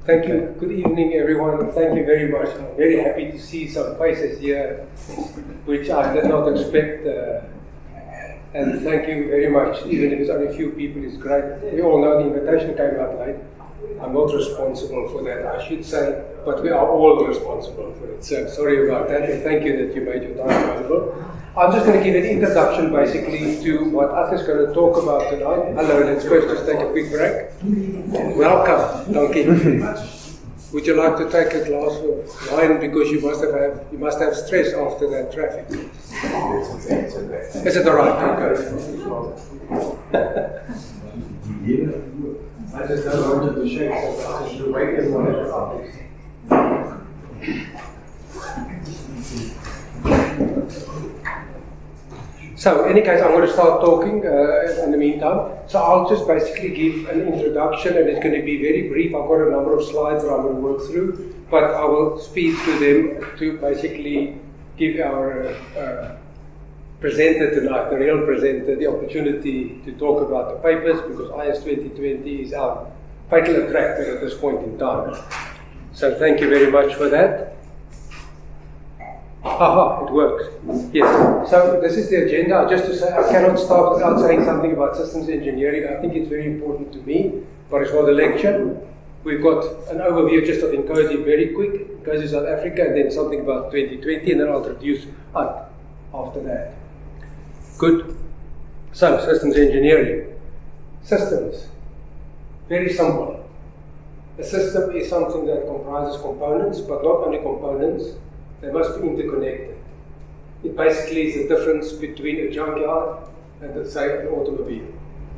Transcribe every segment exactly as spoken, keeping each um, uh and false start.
Thank you. Good evening, everyone. Thank you very much. I'm very happy to see some faces here, which I did not expect. Uh, and thank you very much. Even if it's only a few people, it's great. We all know the invitation came out late. I'm not responsible for that, I should say, but we are all responsible for it. So sorry about that, and thank you that you made your time available. I'm just going to give an introduction, basically, to what At's going to talk about tonight. Hello, let's first just take a quick break. Welcome, Donkey. Would you like to take a glass of wine, because you must have, have you must have stress after that traffic? Is it all right? Okay. I just don't want to shake, so I just wait in one of the topics. So, in any case, I'm going to start talking uh, in the meantime. So, I'll just basically give an introduction, and it's going to be very brief. I've got a number of slides that I'm going to work through, but I will speed through them to basically give our uh, uh, presenter tonight, the real presenter, the opportunity to talk about the papers, because I S twenty twenty is our fatal attractor at this point in time. So, thank you very much for that. Aha, it works. Yes. So this is the agenda. Just to say, I cannot start without saying something about systems engineering. I think it's very important to me, but it's for the lecture. We've got an overview just of Nkosi, very quick, Nkosi South Africa, and then something about twenty twenty, and then I'll introduce Ant after that. Good. So, systems engineering. Systems. Very simple. A system is something that comprises components, but not only components. They must be interconnected. It basically is the difference between a junkyard and, let's say, an automobile.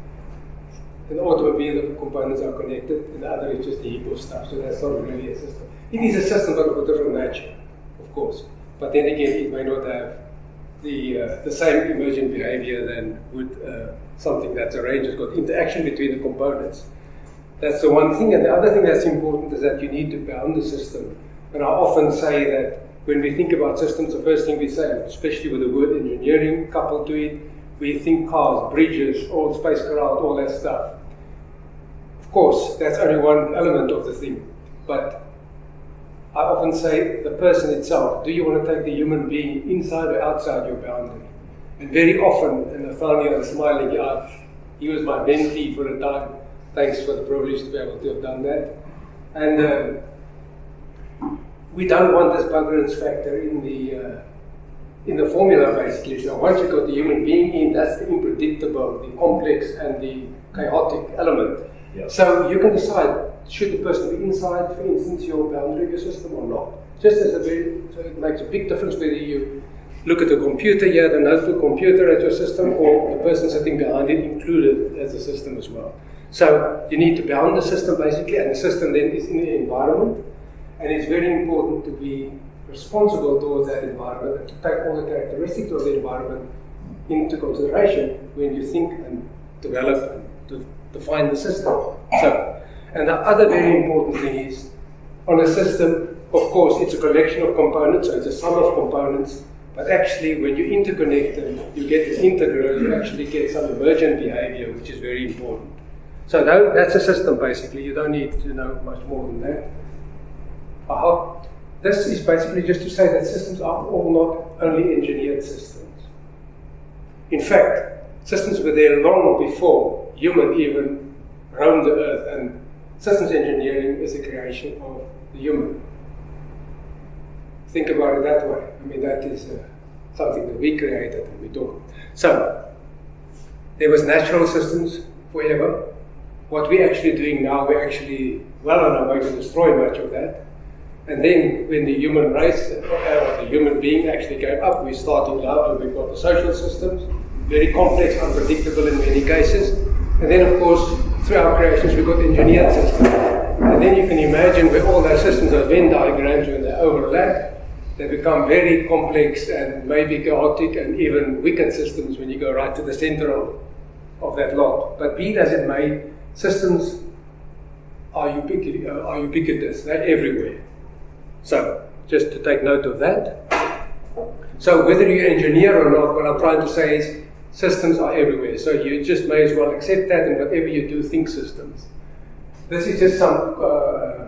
In the automobile, the components are connected, and the other is just a heap of stuff, so that's not really a system. It is a system, but of a different nature, of course. But then again, it may not have the, uh, the same emergent behavior than would uh, something that's arranged. It's got interaction between the components. That's the one thing. And the other thing that's important is that you need to bound the system. And I often say that when we think about systems, the first thing we say, especially with the word engineering coupled to it, we think cars, bridges, all spacecraft, all that stuff. Of course, that's only one element of the thing. But I often say the person itself, do you want to take the human being inside or outside your boundary? And very often, and Nathaniel is smiling, yeah, he was my mentee for a time. Thanks for the privilege to be able to have done that. And um, we don't want this congruence factor in the uh, in the formula, basically. So once you've got the human being in, that's the unpredictable, the complex, and the chaotic element. Yeah. So you can decide, should the person be inside, for instance, your boundary of your system or not. Just as a very, so it makes a big difference whether you look at the computer here, the notebook computer at your system, or the person sitting behind it included as a system as well. So you need to bound the system, basically, and the system then is in the environment. And it's very important to be responsible towards that environment and to take all the characteristics of the environment into consideration when you think and develop and to define the system. So, and the other very important thing is, on a system, of course, it's a collection of components, so it's a sum of components, but actually when you interconnect them, you get an integral, you actually get some emergent behavior, which is very important. So that, that's a system, basically. You don't need to know much more than that. Aha. This is basically just to say that systems are all not only engineered systems. In fact, systems were there long before human even roamed the earth, and systems engineering is a creation of the human. Think about it that way. I mean, that is uh, something that we created and we talk. So, there was natural systems forever. What we're actually doing now, we're actually well on our way to destroy much of that. And then when the human race, or the human being actually came up, we started out and we've got the social systems, very complex, unpredictable in many cases. And then of course, through our creations, we've got engineered systems. And then you can imagine where all those systems are Venn diagrams, when they overlap, they become very complex and maybe chaotic and even wicked systems when you go right to the center of, of that lot. But be it as it may, systems are ubiquitous, are ubiquitous, they're everywhere. So, just to take note of that. So, whether you engineer or not, what I'm trying to say is systems are everywhere. So, you just may as well accept that, and whatever you do, think systems. This is just some uh,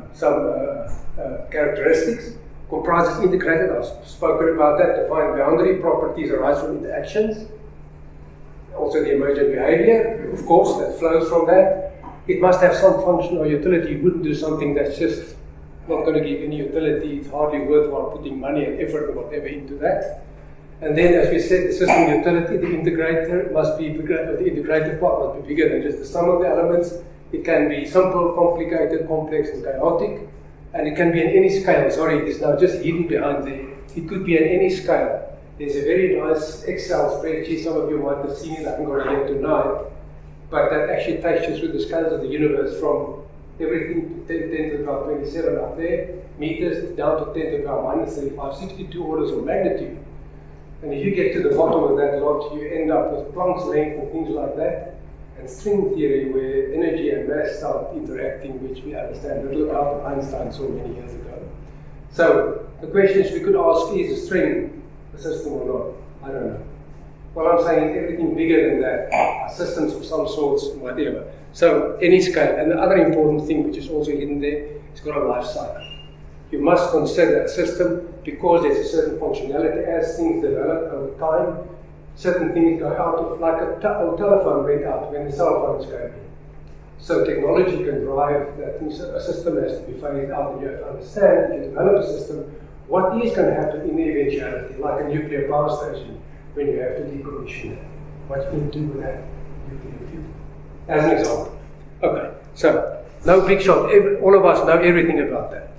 some uh, uh, characteristics. Comprises integrated, I've spoken about that, defined boundary properties arise from interactions. Also the emergent behavior, of course, that flows from that. It must have some function or utility. You wouldn't do something that's just not going to give any utility. It's hardly worthwhile putting money and effort and whatever into that. And then, as we said, the system utility, the integrator must be bigger, the integrated part must be bigger than just the sum of the elements. It can be simple, complicated, complex, and chaotic. And it can be in any scale. Sorry, it is now just hidden behind there. It could be in any scale. There's a very nice Excel spreadsheet. Some of you might have seen it. I haven't got it here tonight. But that actually takes you through the scales of the universe from everything to ten, ten to the power twenty-seven up there, meters down to ten to the power minus thirty-five, sixty-two orders of magnitude. And if you get to the bottom of that lot, you end up with Planck's length and things like that. And string theory, where energy and mass start interacting, which we understand little about, Einstein saw many years ago. So the questions we could ask is a string a system or not? I don't know. What I'm saying is everything bigger than that are systems of some sorts, whatever. So any scale. And the other important thing, which is also hidden there, it's got a life cycle. You must consider a system because there's a certain functionality as things develop over time. Certain things go out of, like a, te a telephone went out when the cell phones came in. So technology can drive that. A system has to be phased out, and you have to understand, if you develop a system, what is going to happen in the eventuality, like a nuclear power station, when you have to decommission it. What you can do with that nuclear fuel. As an example. Okay, so, no big shot. Every, all of us know everything about that.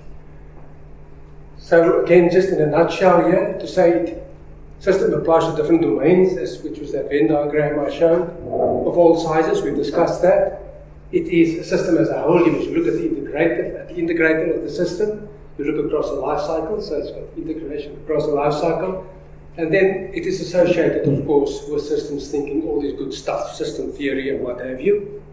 So again, just in a nutshell here, to say it, system applies to different domains, as, which was that Venn diagram I showed, of all sizes. We've discussed that. It is a system as a whole. You must look at the integrator, at the integrator of the system. You look across the life cycle, so it's got integration across the life cycle. And then it is associated, of course, with systems thinking, all this good stuff, system theory and what have you.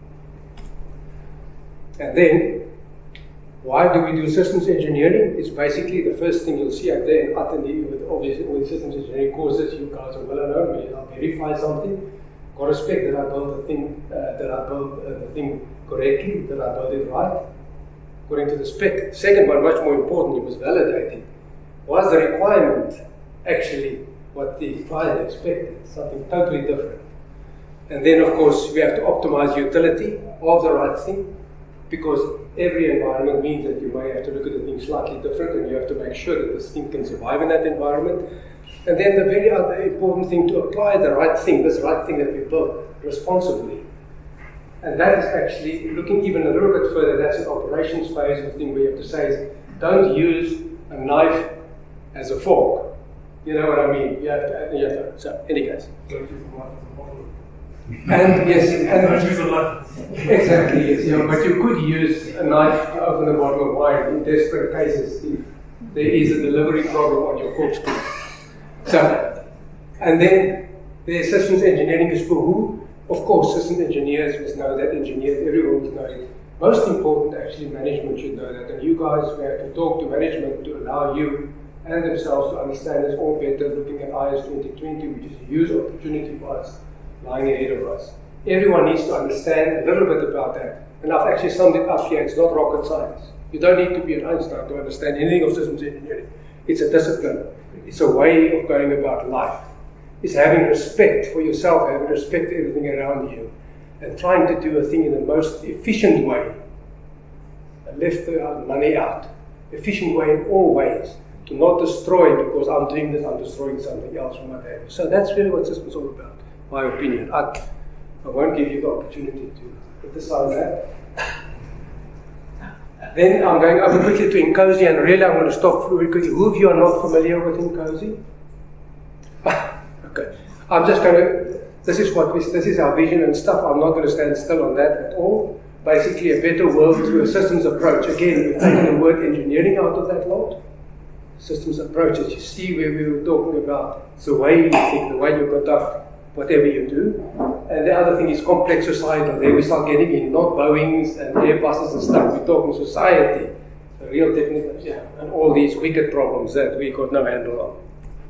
And then, why do we do systems engineering? It's basically the first thing you'll see out there in Attendee with obviously all the systems engineering courses. You guys are well known when you verify something. Got to respect that I built the thing, uh, that I built uh, the thing correctly, that I built it right, according to the spec. Second one, much more important, it was validated. Was the requirement actually what the client expected? Something totally different. And then, of course, we have to optimize utility of the right thing, because every environment means that you may have to look at the thing slightly different, and you have to make sure that this thing can survive in that environment. And then the very other important thing, to apply the right thing, this right thing that we built responsibly. And that is actually, looking even a little bit further, that's an operations phase of the thing where you have to say is, don't use a knife as a fork. You know what I mean? You have to, you have to, so, any case. And yes, and exactly, yes, yeah, but you could use a knife to open a bottle of wine in desperate cases if there is a delivery problem on your corkscrew. So, and then the systems engineering is for who? Of course, systems engineers must know that, engineers, everyone must know it. Most important, actually, management should know that, and you guys will have to talk to management to allow you and themselves to understand this all better, looking at I S twenty twenty, which is a huge opportunity for us, lying ahead of us. Everyone needs to understand a little bit about that. And I've actually summed it up here. It's not rocket science. You don't need to be an Einstein to understand anything of systems engineering. It's a discipline. It's a way of going about life. It's having respect for yourself, having respect for everything around you, and trying to do a thing in the most efficient way. Left the money out. Efficient way in all ways. To not destroy because I'm doing this, I'm destroying something else from what have you. So that's really what systems is all about, my opinion. I, I won't give you the opportunity to criticize that. Then I'm going over quickly to Nkosi, and really I'm going to stop very quickly. Who of you are not familiar with Nkosi? Okay. I'm just going to, this is what we, this is our vision and stuff. I'm not going to stand still on that at all. Basically a better world through a systems approach. Again, we've taken the word engineering out of that lot. Systems approach, as you see where we were talking about, it's the way you think, the way you conduct whatever you do. And the other thing is complex societal. There we start getting in, not Boeings and Airbuses and stuff. We're talking society, the real technical, yeah, and all these wicked problems that we got no handle on.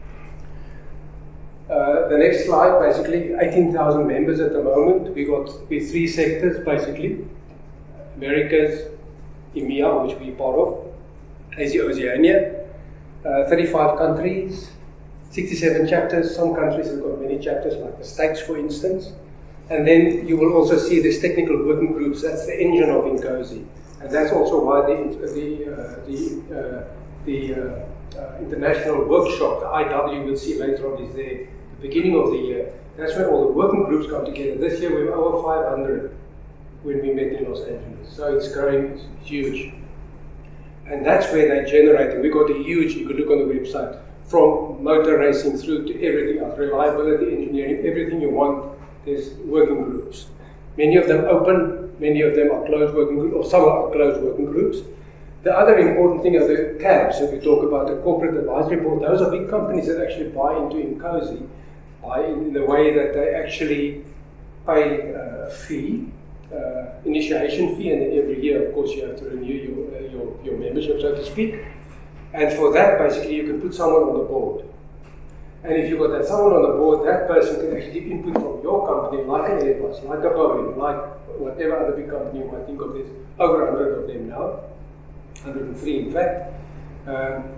Uh, the next slide, basically, eighteen thousand members at the moment. We got with three sectors, basically. Americas, E M E A, which we're part of, Asia Oceania, uh, thirty-five countries, sixty-seven chapters. Some countries have got many chapters, like the States, for instance. And then you will also see there's technical working groups. That's the engine of INCOSE. And that's also why the, the, uh, the, uh, the uh, uh, international workshop, the I W, we'll see later on, is there, the beginning of the year. That's when all the working groups come together. This year we were over five hundred when we met in Los Angeles. So it's growing, it's huge. And that's where they generate, and we got a huge, you could look on the website, from motor racing through to everything else, reliability, engineering, everything you want, there's working groups. Many of them open, many of them are closed working groups, or some are closed working groups. The other important thing are the C A Bs, if we talk about the corporate advisory board. Those are big companies that actually buy into INCOSE, buy in the way that they actually pay a fee, uh, initiation fee, and then every year, of course, you have to renew your, uh, your, your membership, so to speak. And for that, basically, you can put someone on the board. And if you've got that someone on the board, that person can actually give input from your company, like an Airbus, like a Boeing, like whatever other big company you might think of. There's over one hundred of them now, one hundred three in fact, um,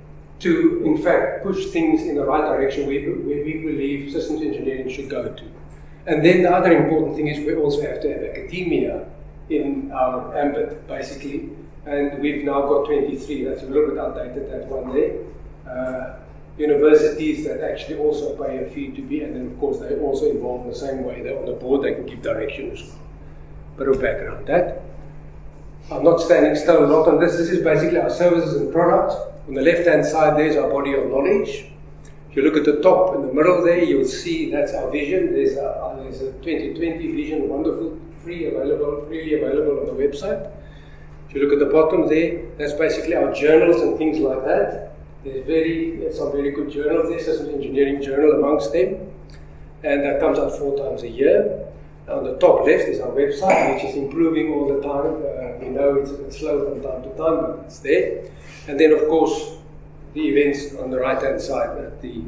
to in fact push things in the right direction where, where we believe systems engineering should go to. And then the other important thing is we also have to have academia in our ambit, basically. And we've now got twenty-three, that's a little bit outdated, that one there. Uh, universities that actually also pay a fee to be, and then of course they're also involved in the same way. They're on the board, they can give direction as well. Bit of background. That I'm not standing still a lot on this. This is basically our services and products. On the left hand side there's our body of knowledge. If you look at the top in the middle there, you'll see that's our vision. There's a, there's a twenty twenty vision, wonderful, free available, freely available on the website. If you look at the bottom there, that's basically our journals and things like that. There's very, there's some very good journals there, Systems Engineering Journal amongst them, and that comes out four times a year. On the top left is our website, which is improving all the time. Uh, we know it's a bit slow from time to time, but it's there. And then, of course, the events on the right-hand side at the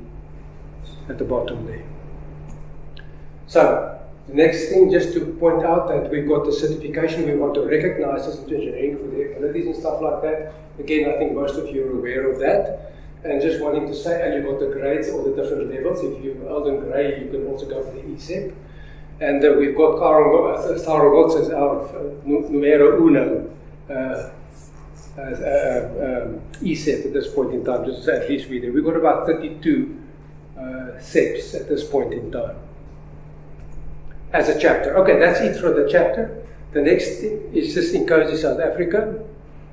at the bottom there. So, the next thing, just to point out that we've got the certification. We want to recognize systems engineering for their abilities and stuff like that. Again, I think most of you are aware of that. And just wanting to say, and you've got the grades or the different levels. If you're old and grey, you can also go for the E C E P. And uh, we've got Sarah Watts as our uh, numero uno uh, as, uh, um, E C E P at this point in time, just to say at least we there. We've got about thirty-two uh, C E Ps at this point in time as a chapter. Okay, that's it for the chapter. The next thing is just INCOSE South Africa.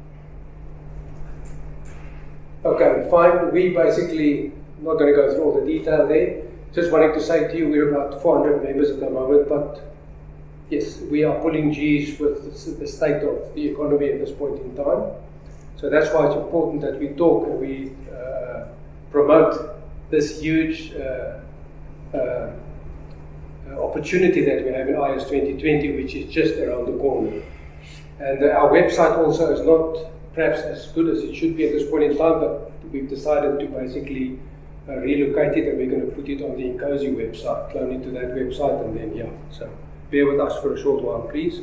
Okay, fine. We basically, not going to go through all the detail there. Just wanting to say to you, we're about four hundred members at the moment, but yes, we are pulling G's with the state of the economy at this point in time. So that's why it's important that we talk and we uh, promote this huge uh, uh, opportunity that we have in I S twenty twenty, which is just around the corner. And uh, our website also is not perhaps as good as it should be at this point in time, but we've decided to basically uh, relocate it, and we're going to put it on the INCOSE website, clone it to that website, and then yeah. So bear with us for a short while, please.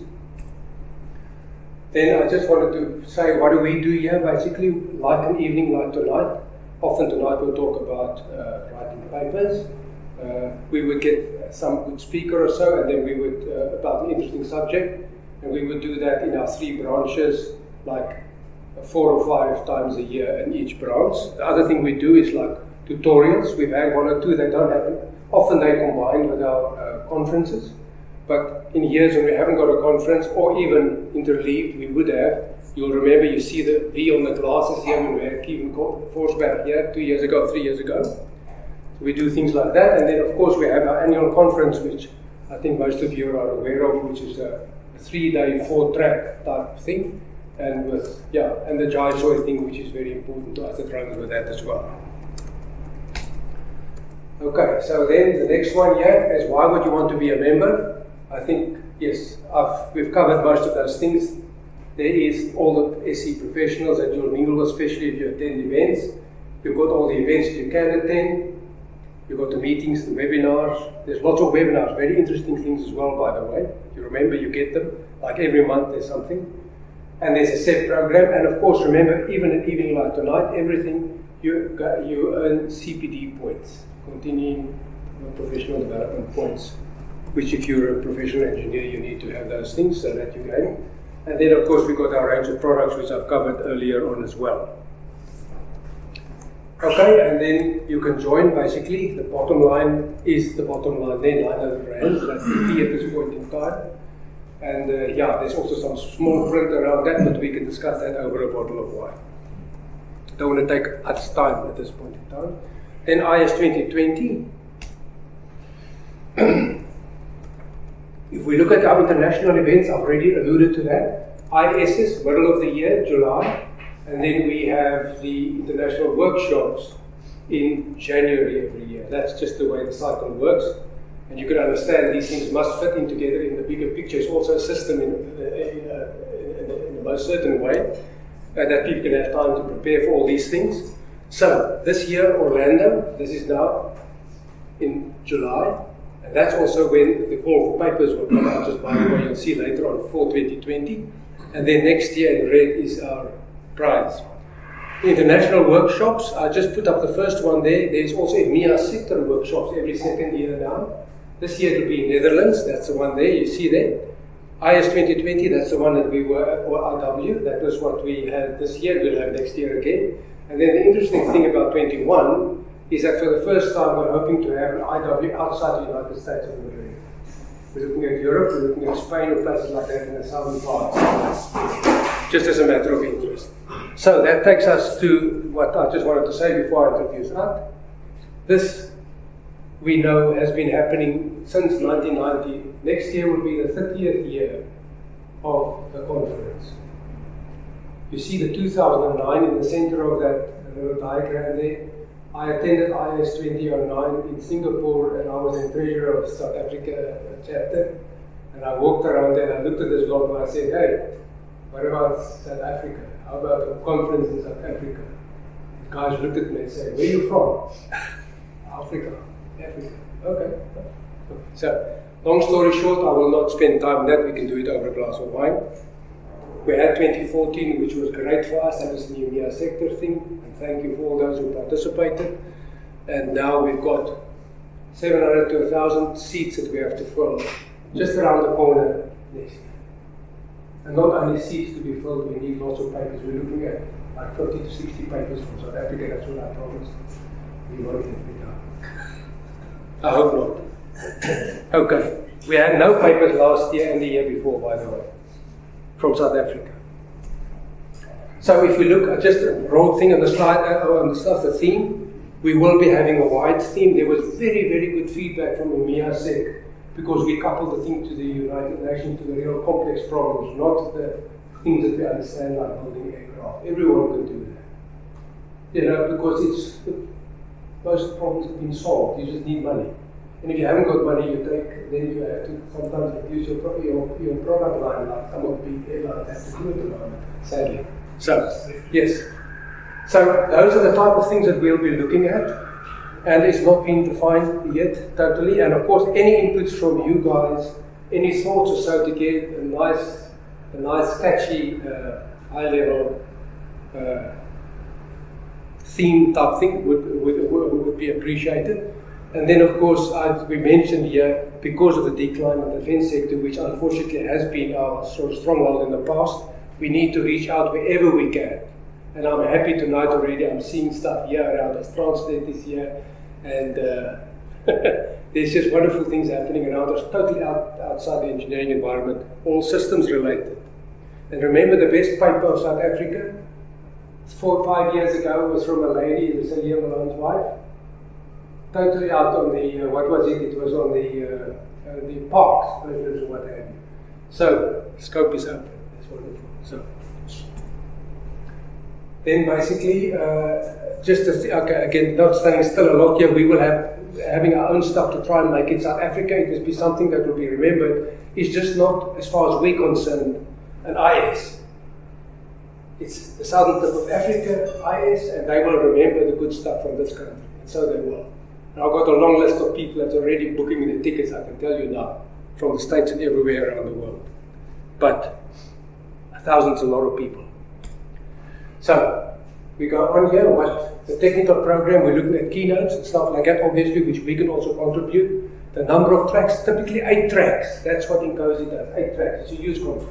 Then I just wanted to say, what do we do here? Basically, like an evening like tonight. Often tonight we'll talk about uh, writing papers. Uh, we would get some good speaker or so, and then we would uh, about an interesting subject, and we would do that in our three branches, like four or five times a year in each branch. The other thing we do is like tutorials. We've had one or two that don't happen. Often they combine with our uh, conferences, but in years when we haven't got a conference or even interleaved, we would have. You'll remember, you see the V on the glasses here when we had Kevin Forsberg here two years ago, three years ago. So we do things like that, and then of course we have our annual conference, which I think most of you are aware of, which is a, a three-day, four-track type thing. And with, yeah, and the Jai Soy thing, which is very important to us, that runs with that as well. Okay, so then the next one here is, why would you want to be a member? I think, yes, I've, we've covered most of those things. There is all the S E professionals that you'll mingle with, especially if you attend events. You've got all the events that you can attend. You've got the meetings, the webinars. There's lots of webinars, very interesting things as well, by the way. You remember, you get them. Like every month there's something. and there's a set program. And of course, remember, even at Evening Light tonight, everything you you earn C P D points, continuing professional development points, which if you're a professional engineer, you need to have those things so that you gain. And then, of course, we've got our range of products, which I've covered earlier on as well. Okay, and then you can join, basically. The bottom line is the bottom line there, nine hundred rands, that's the fee at this point in time. And uh, yeah, there's also some small print around that, but we can discuss that over a bottle of wine. Don't want to take much time at this point in time. Then I S twenty twenty. If we look at our international events, I've already alluded to that. I S S, middle of the year, July. And then we have the international workshops in January every year. That's just the way the cycle works. And you can understand these things must fit in together in the bigger picture. It's also a system in, in, a, in, a, in a most certain way uh, that people can have time to prepare for all these things. So this year, Orlando, this is now in July. And that's also when the call for papers will come out, just by the way, you'll see later on, for twenty twenty. And then next year in red is our prize. International workshops, I just put up the first one there. There's also EMEA sector workshops every second year now. This year it will be in Netherlands, that's the one there, you see there. I S twenty twenty, that's the one that we were, or R W, that was what we had this year, we'll have next year again. And then the interesting thing about twenty-one is that for the first time we're hoping to have an I W outside the United States of America. We're looking at Europe, we're looking at Spain or places like that in the southern parts, just as a matter of interest. So that takes us to what I just wanted to say before I introduce Ant. This, we know, has been happening since nineteen ninety. Next year will be the thirtieth year of the conference. You see the two thousand nine in the center of that little diagram there. I attended I S twenty oh nine in Singapore, and I was the treasurer of South Africa chapter. And I walked around there and I looked at this lot and I said, hey, what about South Africa? How about a conference in South Africa? The guys looked at me and said, where are you from? Africa. Africa. Okay. So, long story short, I will not spend time on that. We can do it over a glass of wine. We had twenty fourteen, which was great for us. That was the EMEA sector thing. And thank you for all those who participated. And now we've got seven hundred to one thousand seats that we have to fill just around the corner next year. And not only seats to be filled, we need lots of papers. We're looking at like fifty to sixty papers from South Africa. That's what I promised. We won't let me down. I hope not. Okay. We had no papers last year and the year before, by the way, from South Africa. So if we look at just a broad thing on the slide, uh, on the stuff, the theme, we will be having a wide theme. There was very, very good feedback from EMEA Sec because we coupled the thing to the United Nations, to the real complex problems, not the things that we understand like building aircraft. Everyone can do that. You know, because it's most problems have been solved. You just need money. And if you haven't got money, you take, then you have to sometimes reduce your, your, your product line, like some of the big airlines have to do at the moment, sadly. So, yes. So, those are the type of things that we'll be looking at, and it's not been defined yet totally. And of course, any inputs from you guys, any thoughts or so to get a nice, a nice catchy, uh, high-level uh, theme type thing would, would, would, would be appreciated. And then, of course, as we mentioned here, because of the decline in the defense sector, which unfortunately has been our sort of stronghold in the past, we need to reach out wherever we can. And I'm happy tonight already, I'm seeing stuff here around us, translators here, and uh, there's just wonderful things happening around us, totally out, outside the engineering environment, all systems related. And remember the best paper of South Africa, four or five years ago, was from a lady, Lucilia Malone's wife. Totally out on the, uh, what was it? It was on the uh, uh, the parks, or what have you. So, scope is open. That's wonderful. So, then basically, uh, just to th okay, again, not staying still a lot here, we will have having our own stuff to try and make it South Africa. It will be something that will be remembered. It's just not, as far as we're concerned, an I S. It's the southern tip of Africa, I S, and they will remember the good stuff from this country. And so they will. I've got a long list of people that's already booking the tickets, I can tell you now, from the States and everywhere around the world. But A thousand's a lot of people. So, we go on here, what the technical program, we're looking at keynotes and stuff like that, obviously, which we can also contribute. The number of tracks, typically eight tracks. That's what Incosi does, eight tracks. It's a huge conference.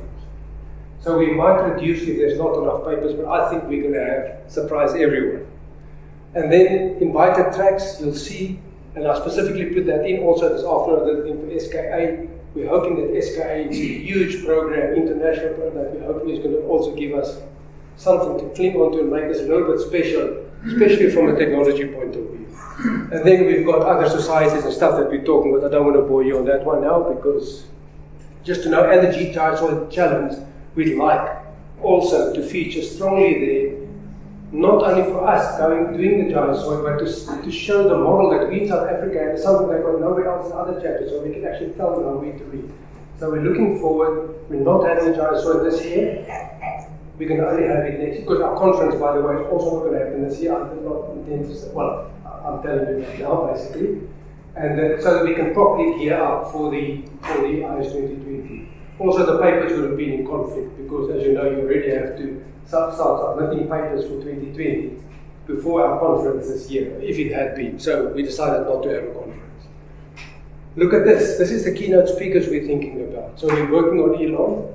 So we might reduce if there's not enough papers, but I think we're going to have surprise everyone. And then invited tracks, you'll see, and I specifically put that in also this afternoon, the thing for S K A. We're hoping that S K A is a huge program, international program. We're hoping it's going to also give us something to cling on to and make us a little bit special, especially from a technology point of view. And then we've got other societies and stuff that we're talking about. I don't want to bore you on that one now, because just to know, and the G T I Soil Challenge, we'd like also to feature strongly there, not only for us going doing the giant soil, but to, to show the model that we in South Africa have something they've got nowhere else in other chapters, so we can actually tell them how we to read. So we're looking forward. We're not having a giant soil this year. We're going to only have it next year, because our conference, by the way, is also not going to happen this year. I did not intend to say, well, I'm telling you that now, basically. And uh, so that we can properly gear up for the, for the I S twenty twenty. Also, the papers would have been in conflict, because as you know, you already have to start submitting papers for twenty twenty before our conference this year, if it had been. So we decided not to have a conference. Look at this. This is the keynote speakers we're thinking about. So we're working on Elon.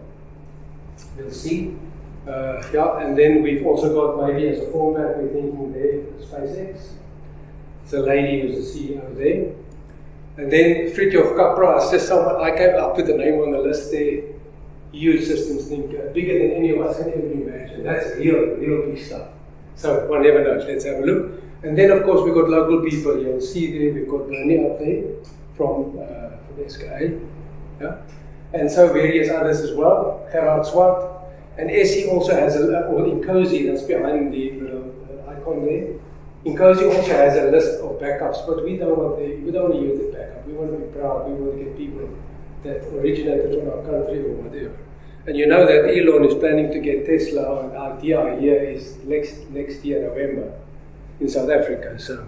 We'll see. Uh, yeah, and then we've also got, maybe as a format, we're thinking there, SpaceX. It's a lady who's the C E O there. And then Fritjof Capra, just someone, I came up with the name on the list there. Huge systems thinker, bigger than any of us can ever imagine. That's real, real big stuff. So one never knows. Let's have a look. And then, of course, we've got local people. You'll see there, we've got Bernie up there from, uh, from S K A. Yeah? And so various others as well. Gerard Swart. And S E also has a, or Incosi, that's behind the uh, icon there. Incosi also has a list of backups, but we don't want the, we don't want to use the backup. We want to be proud. We want to get people that originated from our country or whatever. And you know that Elon is planning to get Tesla, and our D I here is next next year, November, in South Africa. So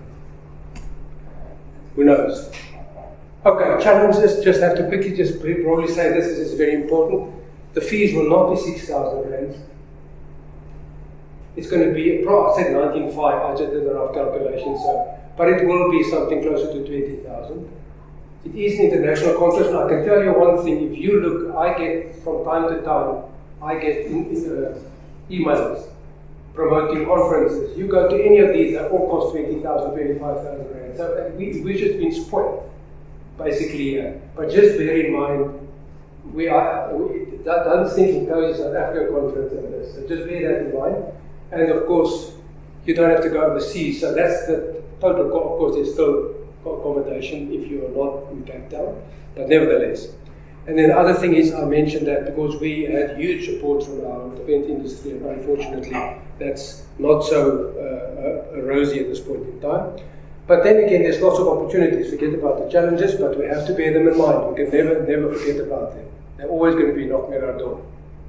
who knows? Okay, challenges. Just have to quickly just probably say this is, is very important. The fees will not be six thousand rands. It's going to be, I said nineteen point five, I just did the rough calculation, so, but it will be something closer to twenty thousand. It is an international conference, and I can tell you one thing, if you look, I get, from time to time, I get in, in, uh, emails promoting conferences. You go to any of these, they all cost twenty thousand, twenty-five thousand rand. So uh, we, we've just been spoiled, basically. Uh, but just bear in mind, we are, we, don't think Incosi South Africa conference and this, so just bear that in mind. And of course, you don't have to go overseas, so that's the total cost. Of course, there's still accommodation if you are not in Cape Town, but nevertheless. And then the other thing is, I mentioned that because we had huge support from our event industry, and unfortunately, that's not so uh, uh, rosy at this point in time. But then again, there's lots of opportunities. Forget about the challenges, but we have to bear them in mind. We can never, never forget about them. They're always going to be knocking at our door.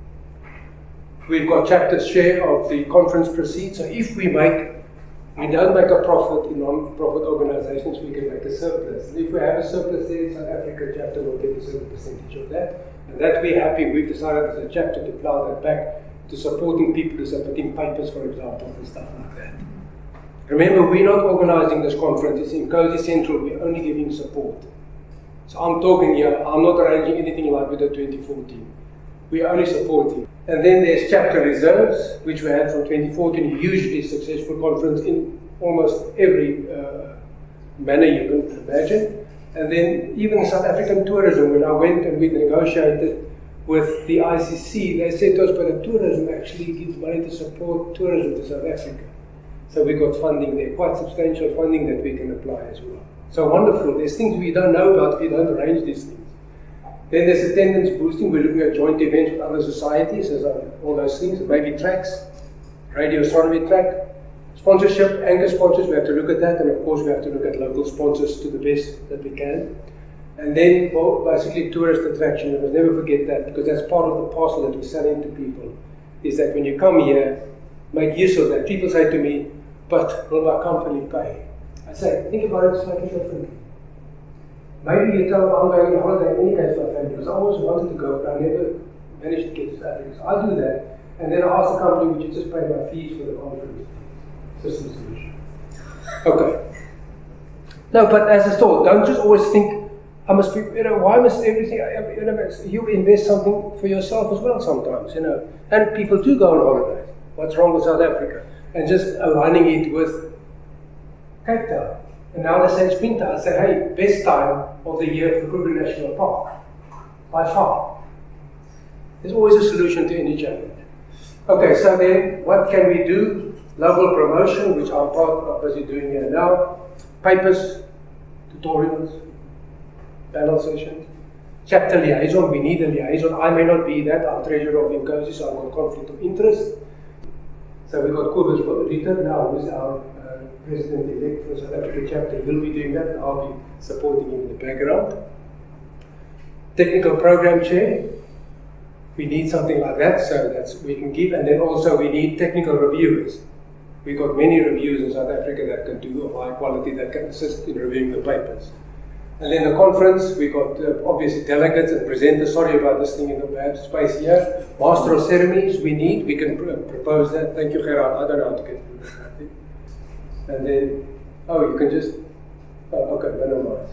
We've got chapter's share of the conference proceeds. So if we make, we don't make a profit in non-profit organizations, we can make a surplus. And if we have a surplus there, South Africa chapter will get a certain percentage of that. And that we're happy. We've decided as a chapter to plow that back to supporting people, to supporting papers, for example, and stuff like that. Remember, we're not organizing this conference. It's Incosi Central. We're only giving support. So I'm talking here, I'm not arranging anything like we did twenty fourteen. We're only supporting. And then there's chapter reserves, which we had from twenty fourteen, a hugely successful conference in almost every uh, manner you can imagine. And then even South African tourism, when I went and we negotiated with the I C C, they said to us, but the tourism actually gives money to support tourism to South Africa. So we got funding there, quite substantial funding that we can apply as well. So wonderful. There's things we don't know about if we don't arrange these things. Then there's attendance boosting. We're looking at joint events with other societies, as I, all those things, maybe tracks, radio astronomy track, sponsorship, anchor sponsors, we have to look at that, and of course we have to look at local sponsors to the best that we can. And then, well, basically tourist attraction, and we'll never forget that, because that's part of the parcel that we're selling to people, is that when you come here, make use of that. People say to me, but will my company pay? I say, think about it slightly differently. Maybe you tell them I'm going on holiday in any case, my family, because I always wanted to go, but I never manage to get his address. I do that, and then I ask the company, would you just pay my fees for the conference system solution? Okay. No, but as a thought, don't just always think, I must be, you know, why must everything, you know, you invest something for yourself as well sometimes, you know. And people do go on holidays. What's wrong with South Africa? And just aligning it with Cape Town. And now they say it's winter. I say, hey, best time of the year for Kruger National Park. By far. There's always a solution to any challenge. Okay, so then what can we do? Local promotion, which I'm part of busy doing here now. Papers, tutorials, panel sessions. Chapter liaison, we need a liaison. I may not be that, I'm treasurer of INCOSI, so I've got conflict of interest. So we've got Kobus Ritter now, who's our uh, president-elect for the South Africa chapter. He'll be doing that, and I'll be supporting him in the background. Technical program chair. We need something like that, so that's we can give. And then also we need technical reviewers. We've got many reviewers in South Africa that can do of high quality, that can assist in reviewing the papers. And then the conference, we got uh, obviously delegates and presenters. Sorry about this thing in the bad space here. Master of ceremonies, we need. We can pr propose that. Thank you, Gerard. I don't know how to get through that. And then, oh, you can just, oh, okay, minimize.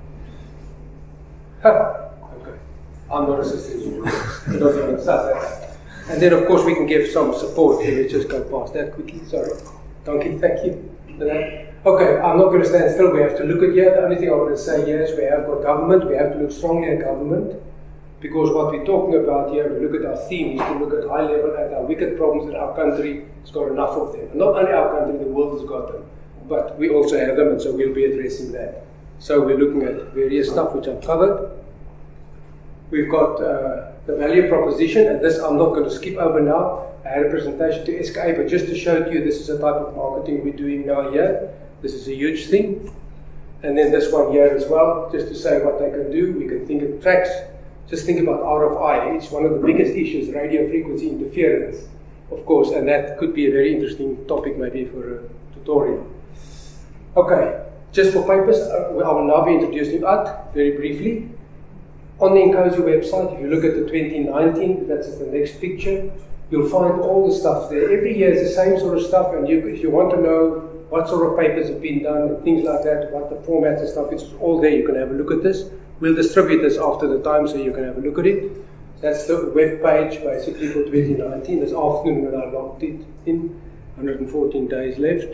Ha, okay. I'm not assisting you. I don't think it's that. And then, of course, we can give some support. Can we just go past that quickly? Sorry. Donkey, thank you for that. Okay, I'm not going to stand still. We have to look at here. The only thing I want to say here is we have got government. We have to look strongly at government, because what we're talking about here, we look at our theme, is to look at high level at our wicked problems that our country has got enough of them. And not only our country, the world has got them, but we also have them, and so we'll be addressing that. So we're looking at various stuff which I've covered. We've got uh, the value proposition, and this I'm not going to skip over now. I had a presentation to S K A, but just to show to you, this is a type of marketing we're doing now here. This is a huge thing. And then this one here as well, just to say what they can do. We can think of tracks. Just think about R F I. It's one of the biggest issues, radio frequency interference, of course, and that could be a very interesting topic maybe for a tutorial. Okay, just for papers, I will now be introducing Ad very briefly. On the INCOSI website, if you look at the twenty nineteen, that's the next picture, you'll find all the stuff there. Every year is the same sort of stuff, and you, if you want to know what sort of papers have been done, and things like that, what the formats and stuff, it's all there. You can have a look at this. We'll distribute this after the time so you can have a look at it. That's the web page basically for twenty nineteen. This afternoon when I logged it in, one hundred fourteen days left.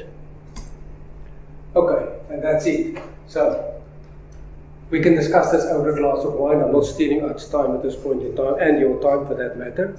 Okay, and that's it. So we can discuss this over a glass of wine. I'm not stealing Ad's time at this point in time, and your time for that matter.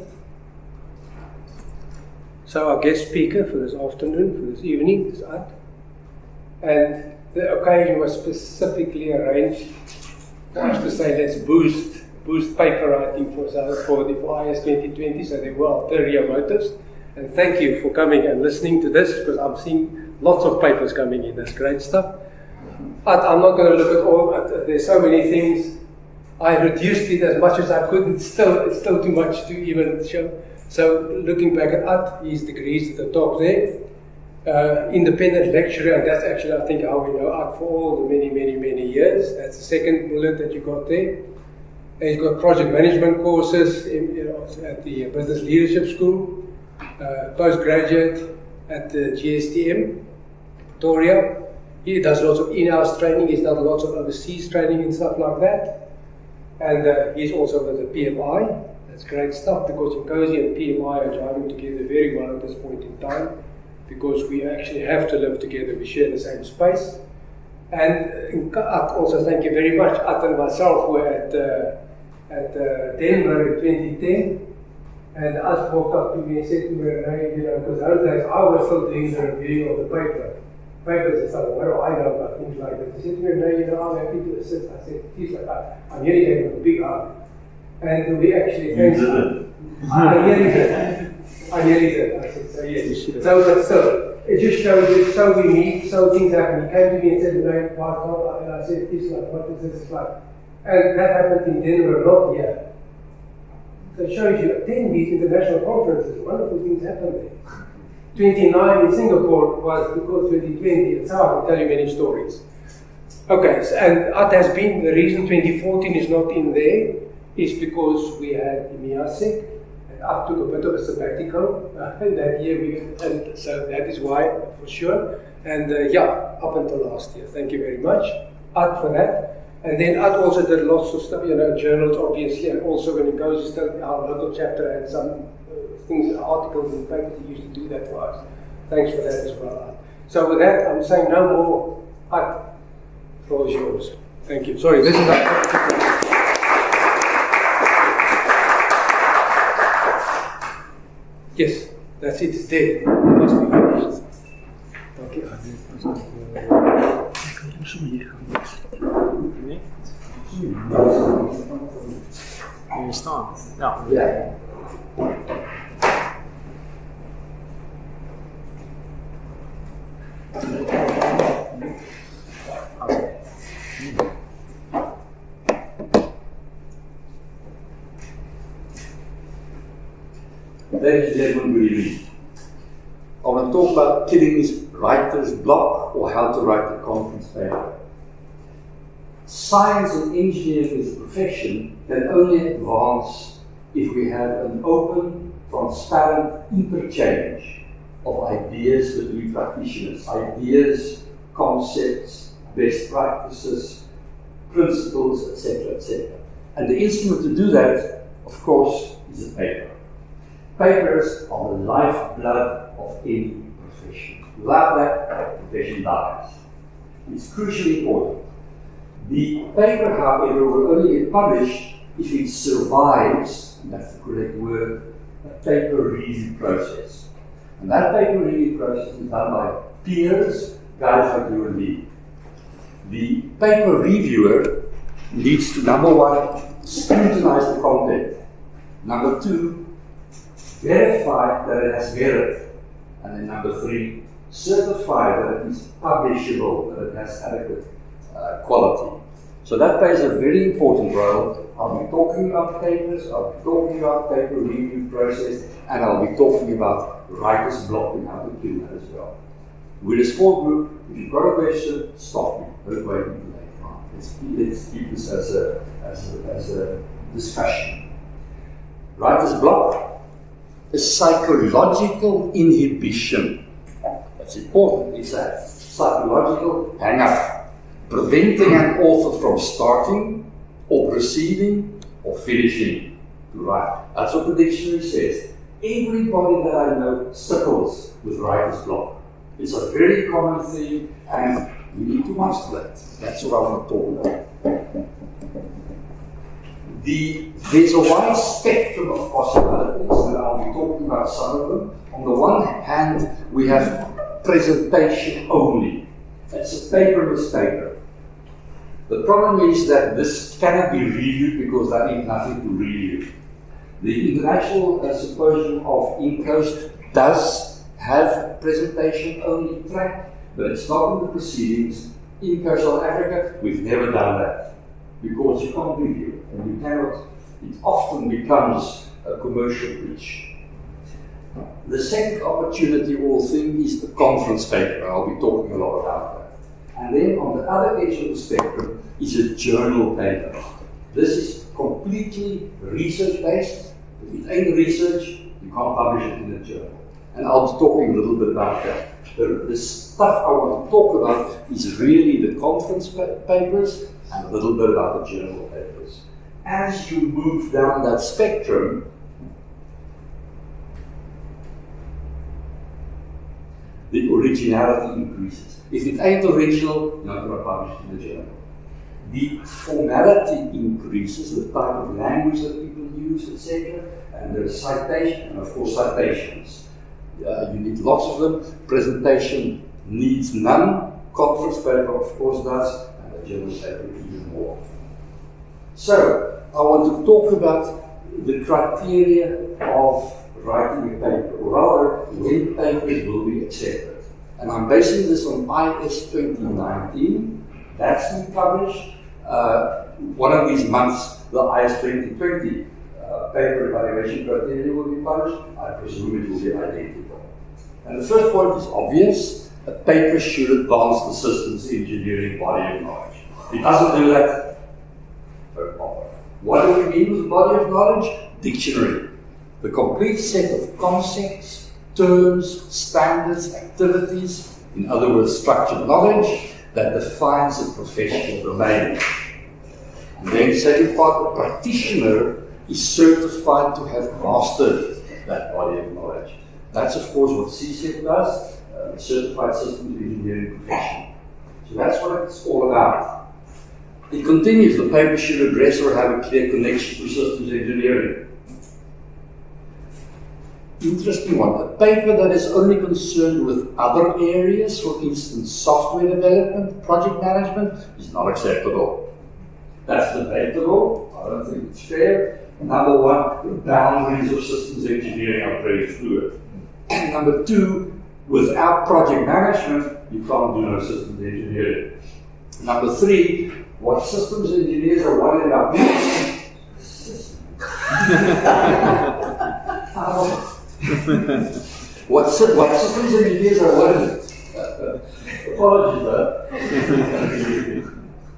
So our guest speaker for this afternoon, for this evening, is Ad. And the occasion was specifically arranged for us to say, let's boost boost paper writing for, for the for I S twenty twenty, so there were ulterior motives. And thank you for coming and listening to this, because I'm seeing lots of papers coming in. That's great stuff. But I'm not going to look at all. At, there's so many things. I reduced it as much as I could. It's still, it's still too much to even show. So looking back at Ad, his degrees at the top there. Uh, independent lecturer, and that's actually, I think, how we know Ad for all the many, many, many years. That's the second bullet that you got there. And he's got project management courses in, you know, at the Business Leadership School, uh, postgraduate at the G S T M, Pretoria. He does lots of in-house training, he's done lots of overseas training and stuff like that. And uh, he's also with the P M I. That's great stuff, because INCOSI and P M I are driving together very well at this point in time, because we actually have to live together, we share the same space. And uh, also thank you very much. Ad and myself were at, uh, at uh, Denver in twenty ten, and Ad walked up to me and said to me, hey, you know, because those days I was still doing the review of the paper. Papers and stuff, what do I know about things like that? He said to me, no, you know, I'm happy to assist. I said, geez, like that. I nearly gave him a big hug. And we actually thanked him. I nearly did. I nearly did. I said, so yes. So, but still, it just shows you, so we meet, so things happen. He came to me and said, no, why can't I? And I said, geez, like, what is this like? And that happened in Denver, not here. So it shows you, attend these international conferences, wonderful things happen there. twenty-nine in Singapore was because twenty twenty, and so I can tell you many stories. Okay, so, and Ad has been, the reason twenty fourteen is not in there is because we had Imiasik, and I took a bit of a sabbatical uh, that year, we, and so that is why, for sure. And uh, yeah, up until last year. Thank you very much, Ad, for that. And then Ad also did lots of stuff, you know, journals, obviously, and also when it goes to our local chapter and some uh, things, articles and papers, he used to do that for us. Thanks for that as well, Ad. So with that, I'm saying no more. Ad, the floor is yours. Thank you. Sorry, this is our Yes, that's it, it's dead. It must be finished. Okay. Nee? Hier staan. Ja. Ja. Ladies and gentlemen, good evening. I want to talk about killing this writer's block, or how to write a conference paper. Science and engineering as a profession can only advance if we have an open, transparent interchange of ideas between practitioners, ideas, concepts, best practices, principles, et cetera, et cetera. And the instrument to do that, of course, is a paper. Papers are the lifeblood of any profession. Without that, the profession dies. It's crucially important. The paper, however, will only get published if it survives, and that's the correct word, a paper review process. And that paper review process is done by peers, guys like you and me. The paper reviewer needs to, number one, scrutinize the content. Number two, verify that it has merit. And then number three, certify that it is publishable, that it has adequate uh, quality. So that plays a very important role. I'll be talking about papers, I'll be talking about paper review process, and I'll be talking about writer's block and how to do that as well. We're a small group. If you've got a question, stop me. Don't wait until later on. Let's, let's keep this as a, as a, as a discussion. Writer's block is psychological inhibition. That's important. It's a psychological hang-up, preventing an author from starting, or proceeding, or finishing to write. That's what the dictionary says. Everybody that I know struggles with writer's block. It's a very common thing, and we need to master that. That's what I want to talk about. The, there's a wide spectrum of possibilities, and I'll be talking about some of them. On the one hand, we have presentation only. It's a paperless paper. The problem is that this cannot be reviewed because there ain't nothing to review. The International uh, Symposium of Inkcoast does have presentation only track, but it's not in the proceedings. Inkcoast South Africa, we've never done that because you can't review it, and you cannot. It often becomes a commercial pitch. The second opportunity or thing is the conference paper. I'll be talking a lot about that. And then on the other edge of the spectrum is a journal paper. This is completely research-based. If it ain't research, you can't publish it in a journal. And I'll be talking a little bit about that. The, the stuff I want to talk about is really the conference pa papers and a little bit about the journal papers. As you move down that spectrum, the originality increases. If it ain't original, you're not going to publish it in the journal. The formality increases, the type of language that people use, et cetera, and the citation, and of course citations. Uh, you need lots of them. Presentation needs none. Conference paper, of course, does, and the journal paper even more. So, I want to talk about the criteria of writing a paper, or rather, when papers will be accepted. And I'm basing this on I S twenty nineteen. That's been published. Uh, one of these months, the I S twenty twenty uh, paper evaluation criteria will be published. I presume it will be identical. And the first point is obvious. A paper should advance the systems engineering body of knowledge. If it doesn't do that, don't bother. What do we mean with body of knowledge? Dictionary. The complete set of concepts, terms, standards, activities, in other words, structured knowledge that defines a professional domain. And then second part, the practitioner is certified to have mastered that body of knowledge. That's of course what C SEP does, uh, the Certified Systems Engineering Profession. So that's what it's all about. It continues, the paper should address or have a clear connection to systems engineering. Interesting one, a paper that is only concerned with other areas, for instance software development, project management, is not acceptable. That's debatable, I don't think it's fair. Number one, the boundaries of systems engineering are very fluid. And number two, without project management, you can't do no systems engineering. Number three, what systems engineers are worried about. what, what systems engineers are worried about. Apologies, uh.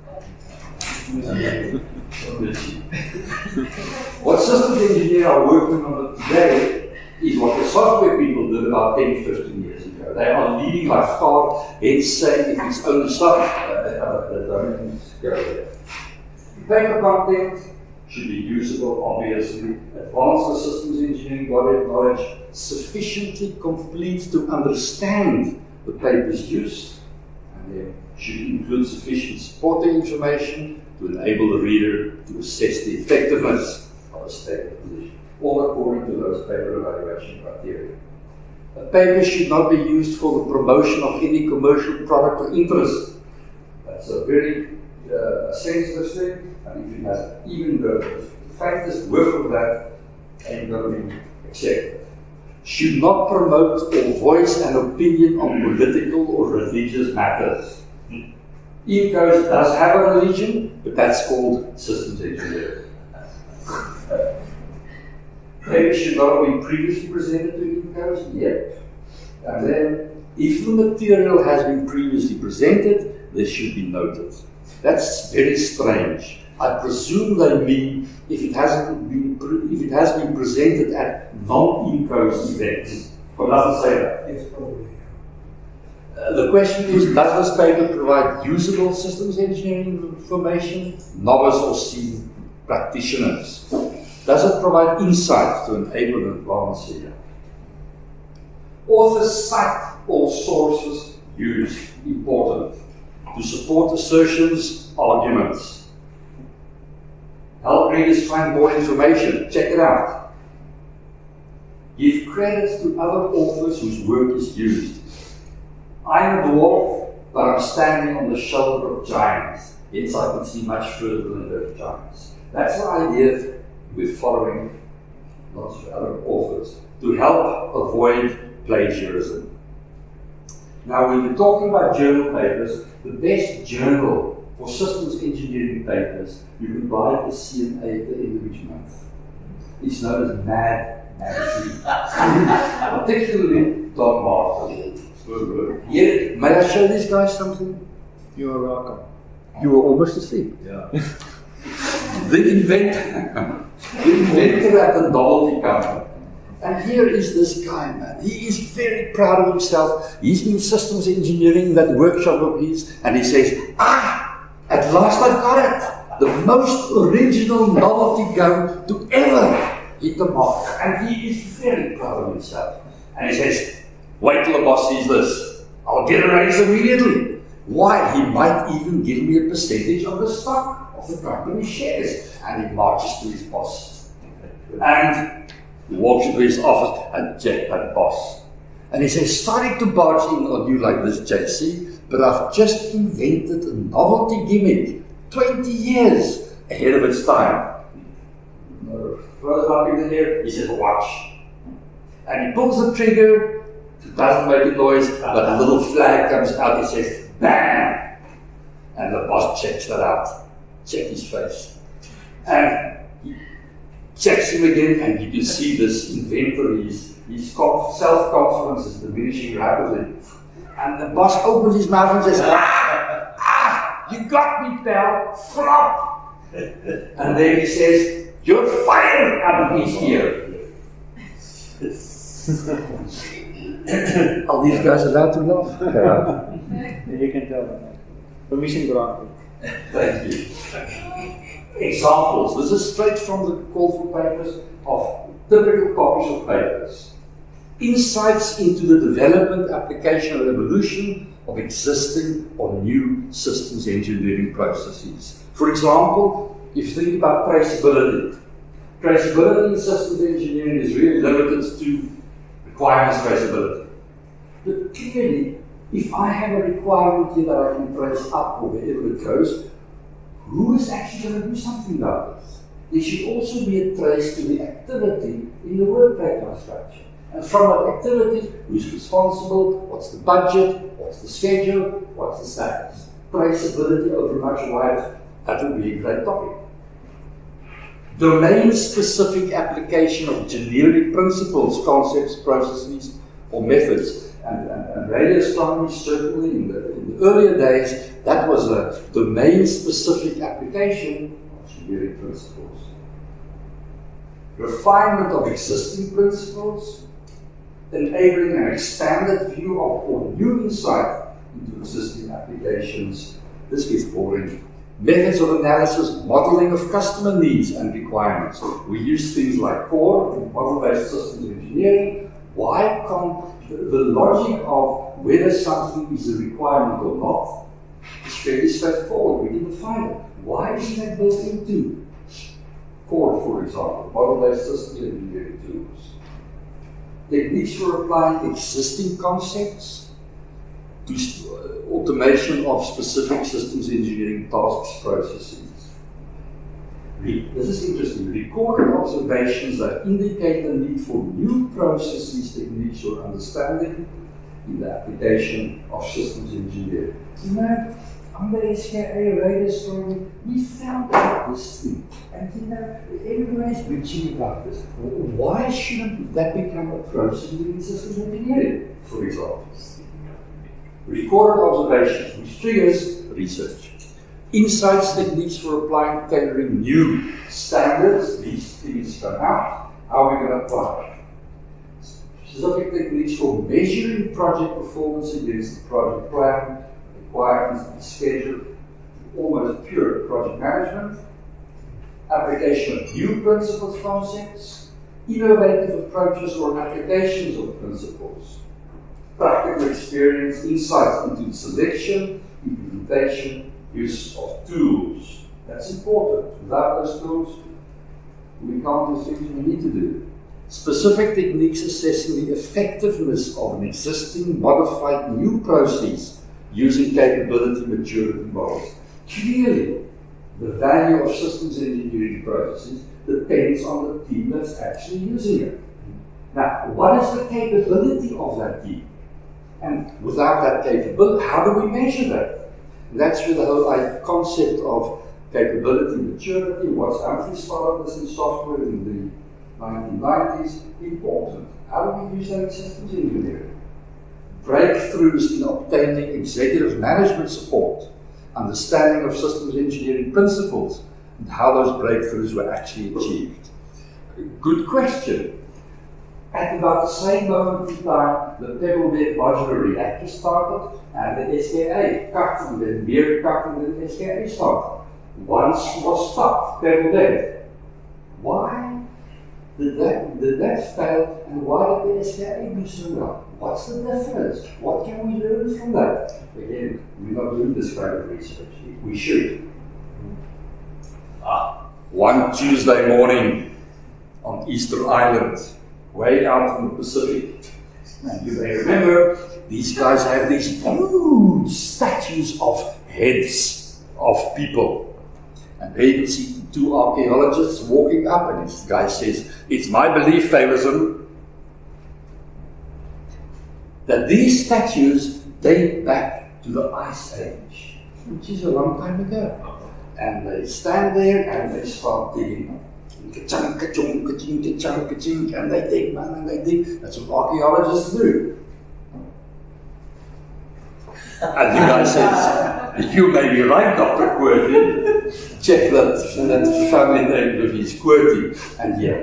What systems engineers are working on today is what the software people did about ten, fifteen years ago. They are leading by far, hence say if it's only software, uh, that don't go there. Paper content should be usable, obviously. Advance the systems engineering body of knowledge sufficiently complete to understand the paper's use, and then should include sufficient supporting information to enable the reader to assess the effectiveness of a stated position, all according to those paper evaluation criteria. A paper should not be used for the promotion of any commercial product or interest. That's a very uh, sensitive thing, and if it has even the faintest whiff of that, ain't going to be accepted. Should not promote or voice an opinion on political or religious matters. INCOSE does have a religion, but that's called systems engineering. Paper should not be previously presented to INCOSE, yep. And then, if the material has been previously presented, this should be noted. That's very strange. I presume they mean if it hasn't been if it has been presented at non-INCOSE events. But it doesn't say that. Yes, probably. Uh, the question is, does this paper provide usable systems engineering information, novice or seasoned practitioners? Does it provide insight to enable an advance here? Authors cite all sources used, important, to support assertions, arguments. Help readers find more information, check it out. Give credit to other authors whose work is used. I'm a dwarf, but I'm standing on the shoulder of giants. Hence I can see much further than those giants. That's the idea we're following lots of other authors to help avoid plagiarism. Now, when we're talking about journal papers, the best journal for systems engineering papers you can buy at the C N A at the end of each month. It's known as MAD Magazine. Particularly Don Martin. Here, may I show these guys something? You are welcome. You were almost asleep. Yeah. The inventor, the inventor at the novelty company. And here is this guy, man. He is very proud of himself. He's been systems engineering that workshop of his, and he says, ah, at last I've got it. The most original novelty gun to ever hit the market. And he is very proud of himself. And he says, wait till the boss sees this. I'll get a raise immediately. Why? He might even give me a percentage of the stock of the company shares. And he marches to his boss. And he walks into his office and check that boss. And he says, sorry to barge in on you like this, J C, but I've just invented a novelty gimmick, twenty years ahead of its time. Throws up in the air, he says, watch. And he pulls the trigger, it doesn't make a noise, but a little flag comes out, he says, bam! And the boss checks that out. Check his face. And he checks him again, and you can see this inventor, his, his self-confidence is diminishing rapidly. And the boss opens his mouth and says, ah, ah, you got me, pal, flop. And then he says, "You're fired out of his ear." Are these guys allowed to laugh? You can tell them. Permission granted. Thank you. Examples. This is straight from the call for papers of typical copies of papers. Insights into the development, application, and evolution of existing or new systems engineering processes. For example, if you think about traceability, traceability in systems engineering is really limited to requirements traceability. But clearly, if I have a requirement here that I can trace up or wherever it goes, who is actually going to do something about this? There should also be a trace to the activity in the work pattern structure. And from that activity, who's responsible, what's the budget, what's the schedule, what's the status. Traceability over much wider, that would be a great topic. Domain-specific application of generic principles, concepts, processes, or methods. And, and, and radio astronomy, certainly in the, in the earlier days, that was a domain-specific application of generic principles. Refinement of existing principles, enabling an expanded view of or new insight into existing applications. This gets boring. Methods of analysis, modeling of customer needs and requirements. We use things like CORE, model-based systems engineering. Why can't the, the logic of whether something is a requirement or not is fairly straightforward. We can define it. Why isn't that built into CORE, for example, model-based systems engineering tools? Techniques for applying existing concepts to uh, automation of specific systems engineering tasks, processes. Re this is interesting. Recorded observations that indicate the need for new processes, techniques, or understanding in the application of systems engineering. You know, on the S K A radio story, we found out this thing. And you know, everyone is bitching about this. Why shouldn't that become a process in systems engineering, for example? Recorded observations, which triggers research. Insights, techniques for applying, tailoring new standards. These things come out. How are we going to apply? Specific techniques for measuring project performance against the project plan, requirements, the schedule, almost pure project management. Application of new principles, concepts, innovative approaches or applications of principles, practical experience, insights into the selection, implementation, use of tools. That's important. Without those tools, we can't do things we need to do. Specific techniques assessing the effectiveness of an existing modified new process using capability maturity models. Clearly, the value of systems engineering processes depends on the team that's actually using it. Now, what is the capability of that team? And without that capability, how do we measure that? And that's where the whole like, concept of capability maturity, what's Humphrey started this in software in the nineteen nineties, important. How do we use that in systems engineering? Breakthroughs in obtaining executive management support, understanding of systems engineering principles, and how those breakthroughs were actually achieved. Good question. At about the same moment in time, the Pebble Bed modular reactor started, and the S K A cut, and then Beer cut, and then the S K A started. Once was stopped, Pebble Bed. Why did that, did that fail, and why did the S K A do so well? What's the difference? What can we learn from that? Again, we're not doing this kind of research. We should. Ah, one Tuesday morning on Easter Island, way out in the Pacific. And you may remember, these guys have these huge statues of heads of people. And there you can see two archaeologists walking up, and this guy says, "It's my belief, Taylorson, that these statues date back to the Ice Age," which is a long time ago. And they stand there and they start digging. Ka-chung, ka-chung, ka-ching, ka-chung, ka-ching, and they dig, man, and they dig. That's what archaeologists do. And the guy says, You may be right, Doctor Qwerty. Check that, that family name of his Qwerty. And yeah.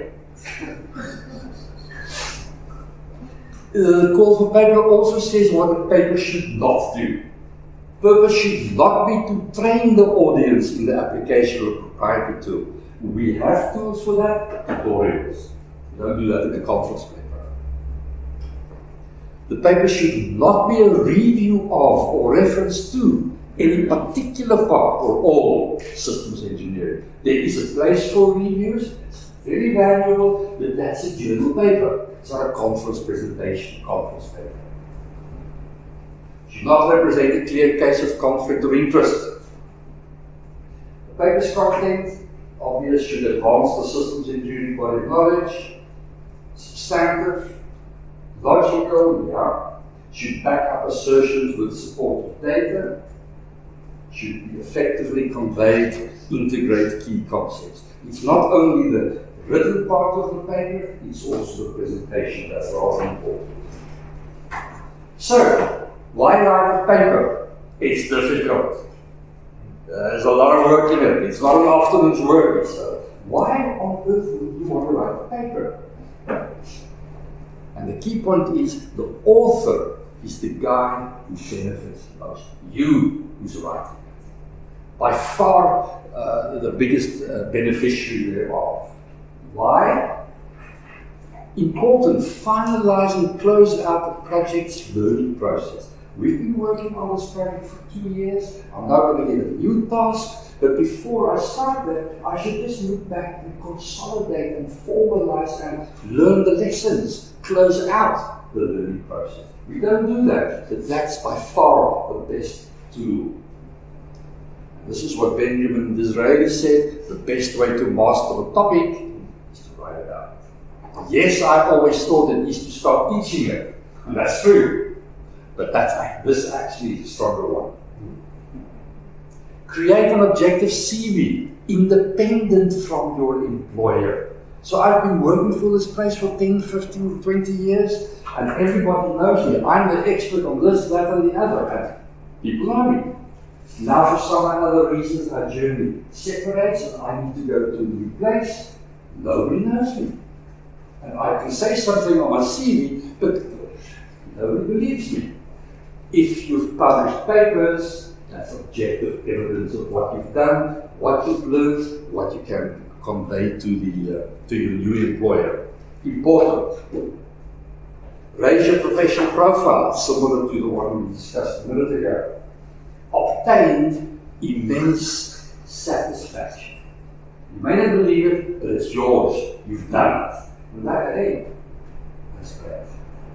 The call for paper also says what a paper should not do. Purpose should not be to train the audience in the application of a proprietary tool. We have tools for that, tutorials. We don't do that in a conference paper. The paper should not be a review of or reference to any particular part or all systems engineering. There is a place for reviews, it's very valuable, but that's a journal paper. It's not a conference presentation, conference paper. It should not represent a clear case of conflict of interest. The paper's content, obvious, should advance the systems engineering body of knowledge, substantive, logical, yeah, should back up assertions with supportive data, should be effectively conveyed, integrate key concepts. It's not only the written part of the paper, it's also the presentation that's rather important. So, why write a paper? It's difficult. There's a lot of work in it. It's not an afternoon's work. So, why on earth would you want to write a paper? And the key point is the author is the guy who benefits most. You who's writing it. By far uh, the biggest uh, beneficiary thereof. Why? Important, finalize and close out the project's learning process. We've been working on this project for two years. I'm now going to get a new task. But before I start that, I should just look back and consolidate and formalize and learn the lessons, close out the learning process. We don't do that, but that's by far the best tool. This is what Benjamin Disraeli said, the best way to master a topic is to write it out. Yes, I always thought it is to start teaching it, and that's true, but that's, this actually is a stronger one. Create an objective C V, independent from your employer. So I've been working for this place for ten, fifteen, twenty years, and everybody knows me. I'm the expert on this, that, and the other, and people know me. Now for some other reasons our journey separates and I need to go to a new place. Nobody knows me. And I can say something on my C V, but nobody believes me. If you've published papers, that's objective evidence of what you've done, what you've learned, what you can convey to the uh, to your new employer. Important. Raise your professional profile, similar to the one we discussed a minute ago. Obtained immense satisfaction. You may not believe it, but it's yours. You've done it. And that, hey, that's great.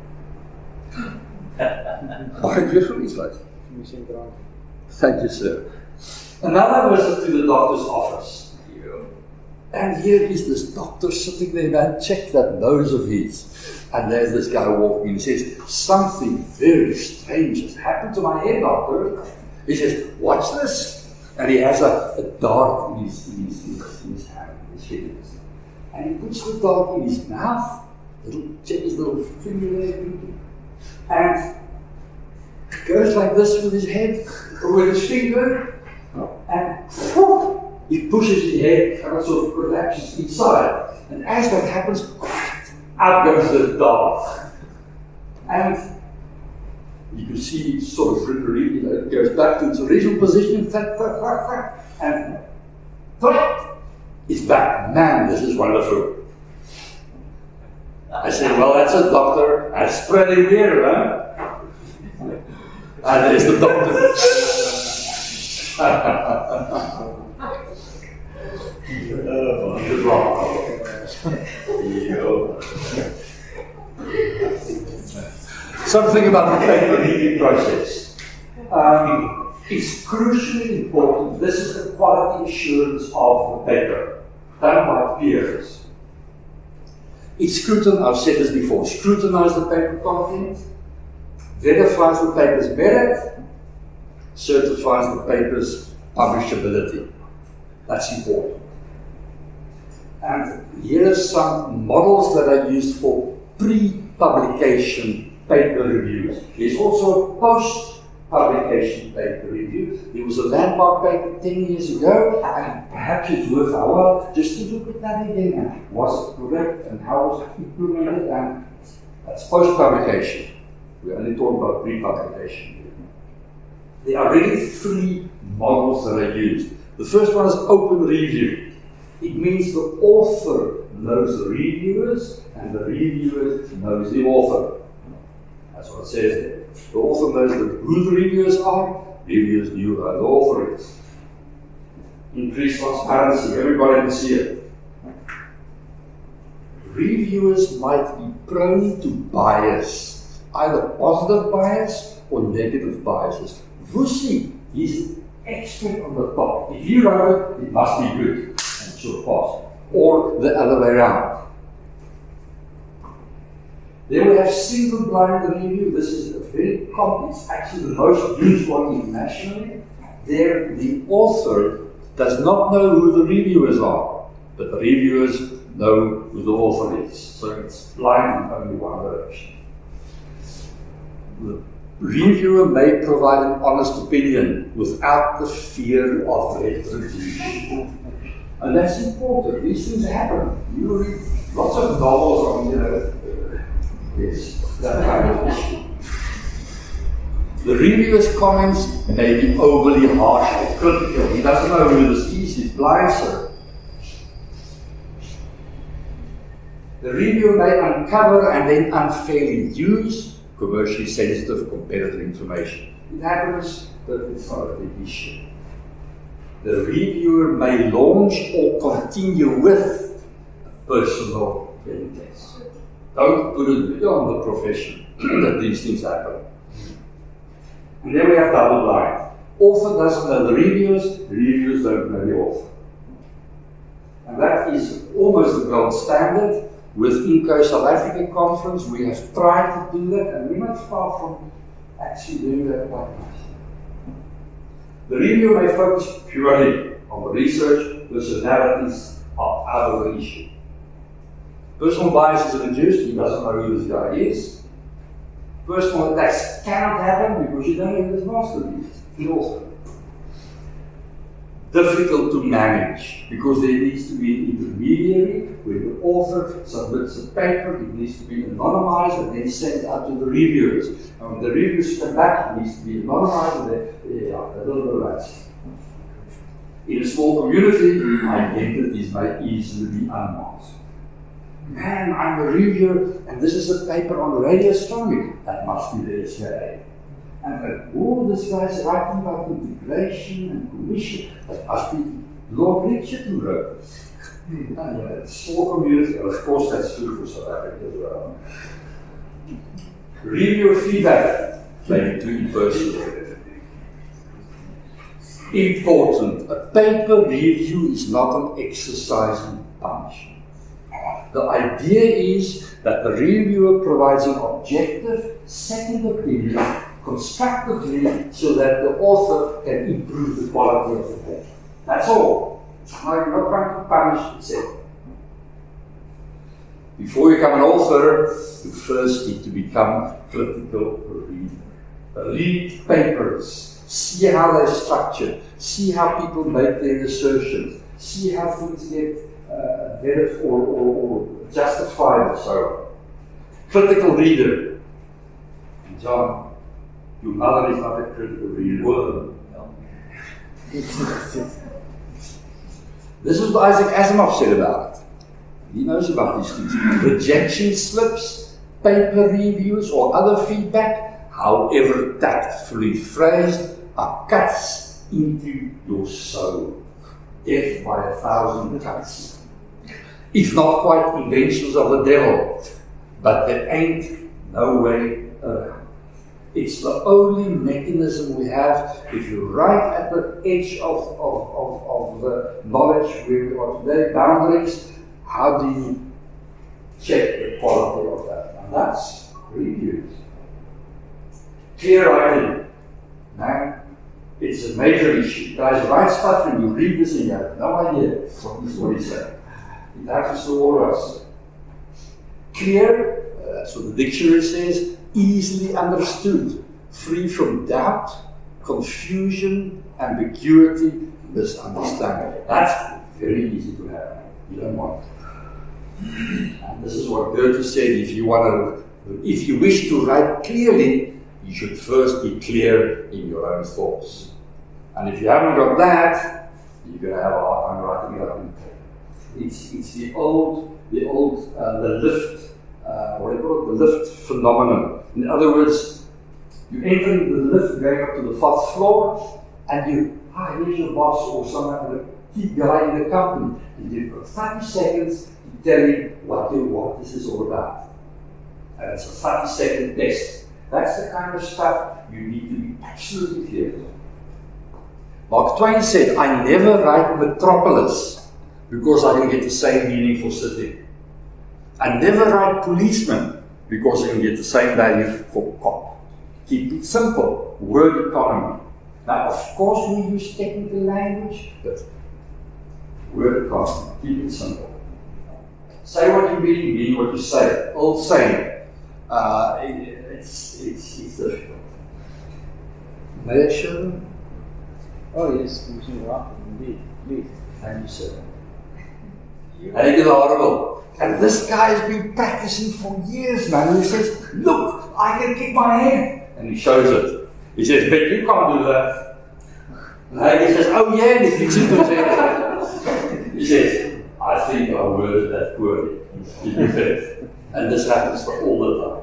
Mag ik weer voor iets lezen? Thank you, sir. Another visit to the doctor's office. And here is this doctor sitting there, man, check that nose of his. And there's this guy walking in and says, something very strange has happened to my head, doctor. He says, watch this. And he has a, a dart in his, in his, in his, in his hand, in his fingers. And he puts the dart in his mouth, little, check his little finger there, and goes like this with his head, or with his finger, and whoop, he pushes his head and it sort of collapses inside. And as that happens, out goes the dart. And you can see it sort of, you know, it goes back to its original position, and it's back. Man, this is wonderful. I said, well, that's a doctor. That's pretty weird, huh? And there's the doctor. Something about the paper reading process. Um, it's crucially important. This is the quality assurance of the paper, done by peers. It scrutinizes, I've said this before, scrutinize the paper content, verifies the paper's merit, certifies the paper's publishability. That's important. And here are some models that are used for pre-publication paper reviews. There's also a publication paper review. There was a landmark paper ten years ago, and perhaps it's worth our while just to look at that again. And was it correct, and how was it implemented? And that's post-publication. We only talk about pre-publication. There are really three models that are used. The first one is open review. It means the author knows the reviewers, and the reviewer knows the author. That's what it says there. The author knows that who the reviewers are, reviewers knew who the author is. Increased transparency, everybody can see it. Reviewers might be prone to bias, either positive bias or negative biases. Vusi, he's an expert on the top. If you wrote it, it must be good, and it should pass. Or the other way around. Then we have single blind review. This is a very common, it's actually the most used one internationally. There, the author does not know who the reviewers are, but the reviewers know who the author is. So it's blind in only one direction. The reviewer may provide an honest opinion without the fear of retribution. And that's important. These things happen. You read lots of novels on, you know, yes, that kind of issue. The reviewer's comments may be overly harsh or critical. He doesn't know who this is, he's blind, sir. The reviewer may uncover and then unfairly use commercially sensitive competitor information. It happens, but it's not a big issue. The reviewer may launch or continue with a personal vendetta. Don't put it on the profession that these things happen. And then we have double blind. Author doesn't know the reviewers, reviewers don't know the author. And that is almost the gold standard. With INCO South Africa conference, we have tried to do that, and we're not far from actually doing that quite nicely. The reviewer may focus purely on the research, personalities are out of the issue. Personal bias is reduced, he doesn't know who this guy is. Personal attacks cannot happen because you don't have this masterpiece, the author. Difficult to manage because there needs to be an intermediary where the author submits a paper, it needs to be anonymized and then sent out to the reviewers. And when the reviewers come back, it needs to be anonymized and then, yeah, a little bit of that. In a small community, identities may easily be unmasked. Man, I'm a reviewer and this is a paper on radio astronomy. That must be the S A A. And all uh, this guy's writing about integration and commission. That must be Lord Richard who wrote this. And uh, it's a small community, and of course that's true for South Africa as well. Reviewer feedback may be too impersonal. Important. A paper review is not an exercise in punishment. The idea is that the reviewer provides an objective, second opinion, constructively, so that the author can improve the quality of the paper. That's all. Now, you're not trying to punish, et cetera. Before you become an author, you first need to become a critical reader. Read papers, see how they're structured, see how people make their assertions, see how things get uh, verified or, or, or justified and so on. Critical reader. And John, your mother is not a critical reader. Well, no. This is what Isaac Asimov said about it. He knows about these things. Rejection slips, paper reviews, or other feedback, however tactfully phrased, are cuts into your soul. Death by a thousand cuts. If not quite inventions of the devil, but there ain't no way around. It's the only mechanism we have. If you're right at the edge of, of, of, of the knowledge where we are today, boundaries, how do you check the quality of that? And that's reviews. Clear writing. Man, it's a major issue. Guys write stuff and you read this and you have no idea what is what he's saying. It happens to all of us. Clear, uh, that's what the dictionary says, easily understood. free from doubt, confusion, ambiguity, misunderstanding. That's very easy to have. You don't want it. And this is what Goethe said, if you want to, if you wish to write clearly, you should first be clear in your own thoughts. And if you haven't got that, you're going to have a hard time writing it up. It's, it's the old, the old, uh, the lift, uh, what do you call it? The lift phenomenon. In other words, you enter the lift going up to the fourth floor, and you, ah, here's your boss or someone, the key guy in the company, and you've got thirty seconds to tell him what you what this is all about. And it's a thirty second test. That's the kind of stuff you need to be absolutely clear with. Mark Twain said, I never write metropolis because I can get the same meaning for city. I never write policeman because I can get the same value for cop. Keep it simple, word economy. Now, of course, we use technical language, but word economy, keep it simple. Say what you really mean, what you say. Old saying. Uh, it, it's, it's, it's difficult. May I show them? Oh, yes, using rock, indeed. Please. Thank you, sir. And it is horrible. And this guy has been practicing for years, man. And he says, look, I can kick my head. And he shows it. He says, but you can't do that. And he says, oh yeah, and he fixes it. He says, I think I worded that poorly. And this happens for all the time.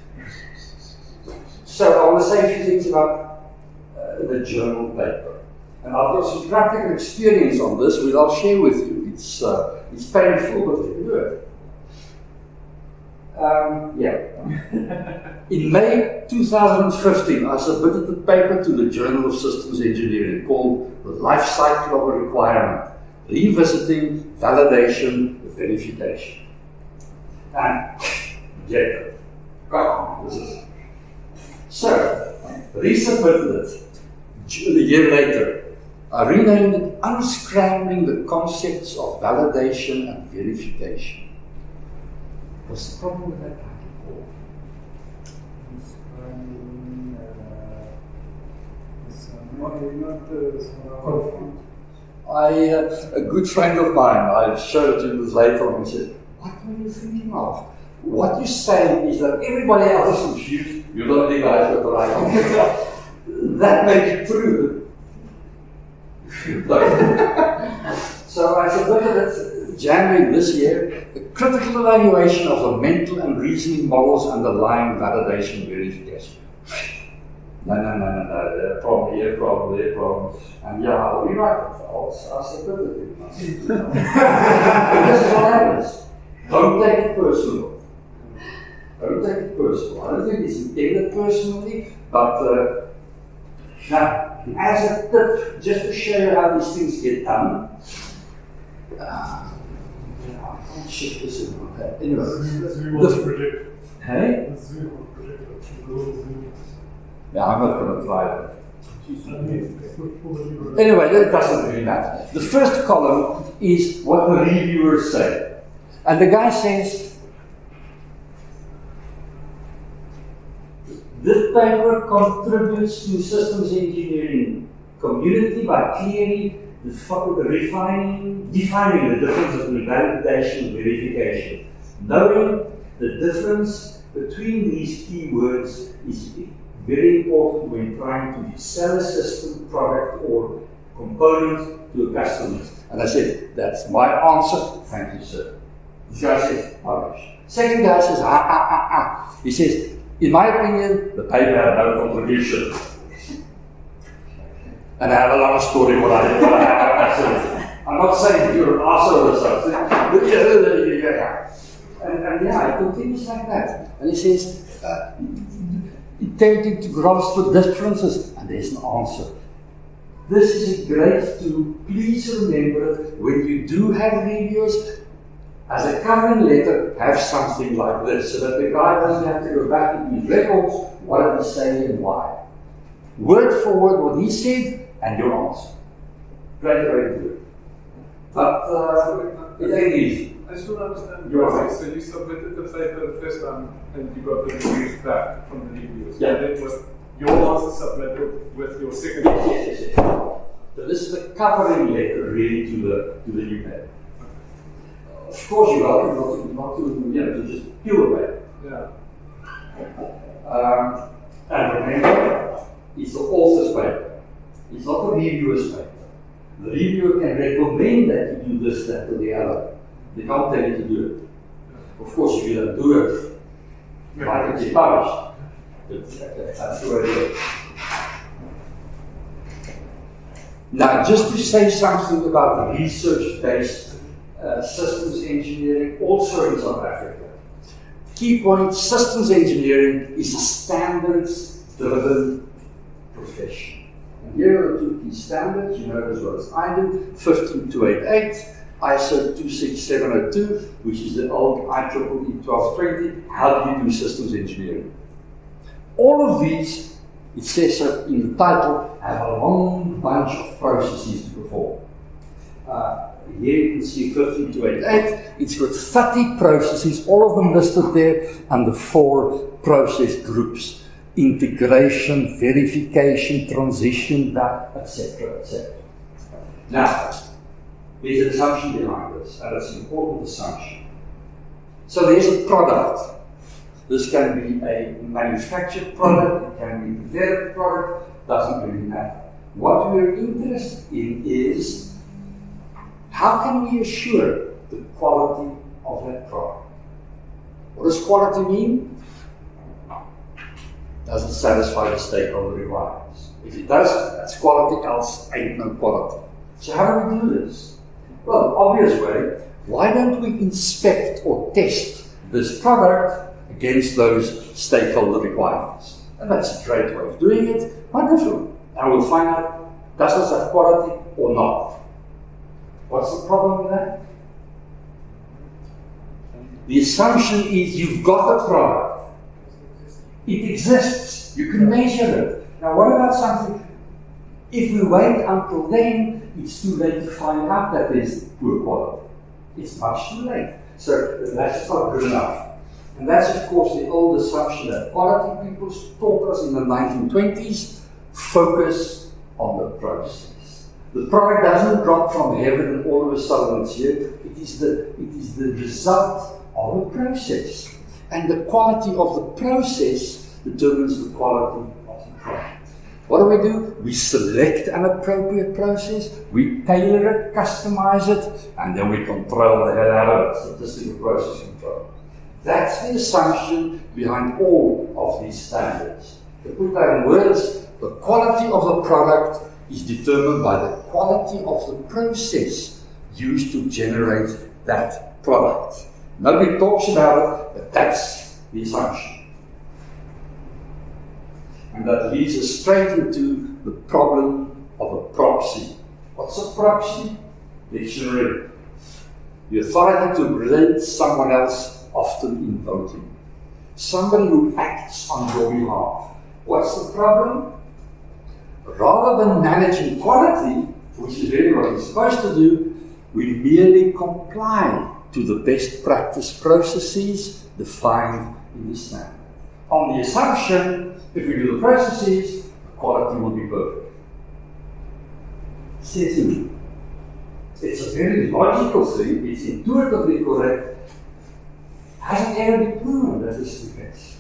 So I want to say a few things about uh, the journal paper. And I've got some practical experience on this, which I'll share with you. It's, uh, it's painful, but it works. Um, yeah. In May two thousand fifteen, I submitted the paper to the Journal of Systems Engineering called The Life Cycle of a Requirement, Revisiting Validation with Verification. And, yeah, God, this is. So, resubmitted it a year later. I renamed it Unscrambling the Concepts of Validation and Verification. What's the problem with that title? I, uh, a good friend of mine, I showed it to him later on, and he said, what were you thinking of? What you're saying is that everybody else is confused, you're the only guy with the right answer. That may be true. So I submitted it January this year, a critical evaluation of the mental and reasoning models underlying validation verification. No, no, no, no, no, there problem here, problem there, problem. And yeah, I'll rewrite it. I'll, I'll submit it. This is what happens. Don't take it personal. Don't take it personal. I don't think it's intended personally, but uh, now, as a tip, just to show you how these things get done. Uh, yeah, I can't shift this in my head. Anyway, the hey? Yeah, I'm not going to try that. Anyway, that doesn't really matter. The first column is what the reviewers say. And the guy says, this paper contributes to systems engineering community by clearly refining, defining the difference between validation and verification. Knowing the difference between these key words is very important when trying to sell a system, product, or component to a customer. And I said, that's my answer. Thank you, sir. This guy says, publish. Second guy says, ah, ah, ah, ah. He says, in my opinion, the paper had no contribution. And I have a long story what I did. What I said. I'm not saying you're an asshole or something. But yeah, yeah, yeah. And, and yeah, it continues like that. And he says, uh, attempting to grasp the differences, and there's an answer. This is great to please remember when you do have reviews. As a covering letter, have something like this, so that the guy doesn't have to go back into his records, what did he say and why. Word for word what he said, and your answer. Great way to do it. But uh, it ain't easy. I still don't understand. You're right. So you submitted the paper the first time, and you got the reviews back from the reviewers. Yeah. And it was your answer submitted with your second Yes, yes, yes, yes. So this is the covering letter really to the to the new paper. Of course, you're welcome not to, not to, you know, to just pure paper. Yeah. Um, and remember, it's the author's paper. It's not the reviewer's paper. The reviewer can recommend that you do this, that, or the other. They can't tell you to do it. Of course, if you don't do it, why can't you publish? That's the way it is. Now, just to say something about research-based uh, systems engineering, also in South Africa. Key point, systems engineering is a standards-driven profession. And here are the two key standards, you know as well as I do, fifteen two eighty-eight, I S O two six seven oh two, which is the old I triple E twelve twenty, how do you do systems engineering? All of these, it says so in the title, have a long bunch of processes to perform. Uh, here you can see fifteen two eighty-eight, it's got thirty processes, all of them listed there under four process groups. Integration, verification, transition, that, et cetera, et cetera. Now, there's an assumption behind this, and it's an important assumption. So there's a product. This can be a manufactured product, it can be a developed product, doesn't really matter. What we're interested in is how can we assure the quality of that product? What does quality mean? Doesn't satisfy the stakeholder requirements. If it does, that's quality, else ain't no quality. So how do we do this? Well, obvious way, why don't we inspect or test this product against those stakeholder requirements? And that's a great way of doing it. Wonderful. And we'll find out, does this have quality or not? What's the problem with that? The assumption is you've got a product. It exists. You can measure it. Now what about something? If we wait until then, it's too late to find out that there's poor quality. It's much too late. So that's not good enough. And that's of course the old assumption that quality people taught us in the nineteen twenties, focus on the process. The product doesn't drop from heaven and all of a sudden it's here. It is the, it is the result of a process. And the quality of the process determines the quality of the product. What do we do? We select an appropriate process, we tailor it, customize it, and then we control the hell out of it. Statistical process control. That's the assumption behind all of these standards. To put that in words, the quality of the product is determined by the quality of the process used to generate that product. Nobody talks about it, but that's the assumption. And that leads us straight into the problem of a proxy. What's a proxy? Dictionary. The authority to represent someone else, often in voting. Somebody who acts on your behalf. What's the problem? Rather than managing quality, which is really what we're supposed to do, we merely comply to the best practice processes defined in the standard. On the assumption, if we do the processes, the quality will be perfect. Says who? It's a very logical thing, it's intuitively correct. Hasn't ever been proven that this is the case.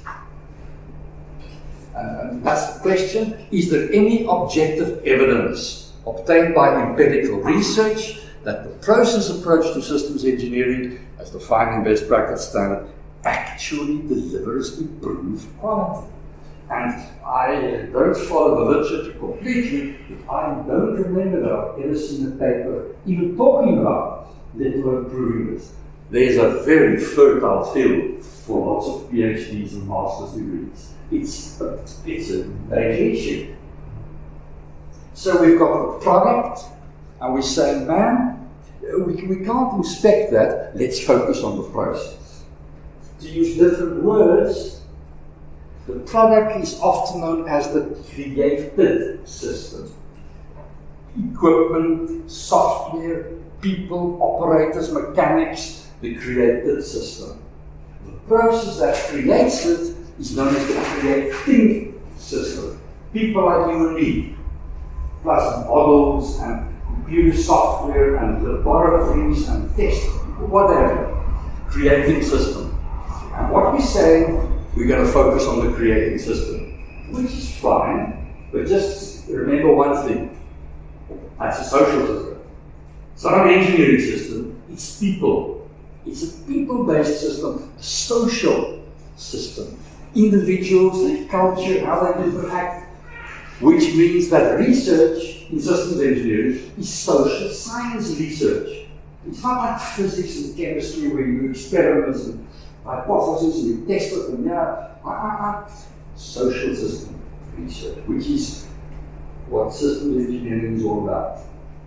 And, and that's the question, is there any objective evidence obtained by empirical research that the process approach to systems engineering, as defined in best practice standard, actually delivers improved quality? And I don't follow the literature completely, but I don't remember that I've ever seen a paper even talking about let alone proving this. There's a very fertile field for lots of PhDs and master's degrees. It's a, it's a major issue. So we've got the product, and we say, man, we, we can't inspect that, let's focus on the process. To use different words, the product is often known as the created system. Equipment, software, people, operators, mechanics, the created system. The process that creates it is known as the creating system. people like you and me, plus models and computer software and laboratories and tests, whatever, creating system. And what we say, we're going to focus on the creating system, which is fine, but just remember one thing. That's a social system. It's not an engineering system, it's people. It's a people-based system, a social system. Individuals, their culture, how they interact, which means that research in systems engineering is social science research. It's not like physics and chemistry where you do experiments and hypotheses and you test it and yeah, uh, uh, social system research, which is what systems engineering is all about.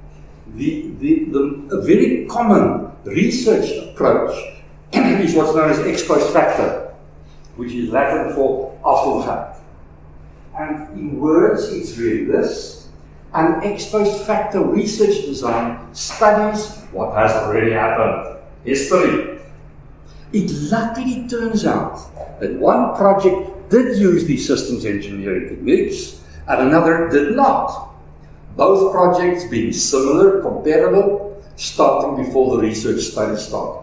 The, the, the, a very common research approach is what's known as ex post facto, which is Latin for after the fact. And in words, it's really this. An ex post facto research design studies what has already happened, history. It luckily turns out that one project did use these systems engineering techniques and another did not. Both projects being similar, comparable, starting before the research study started.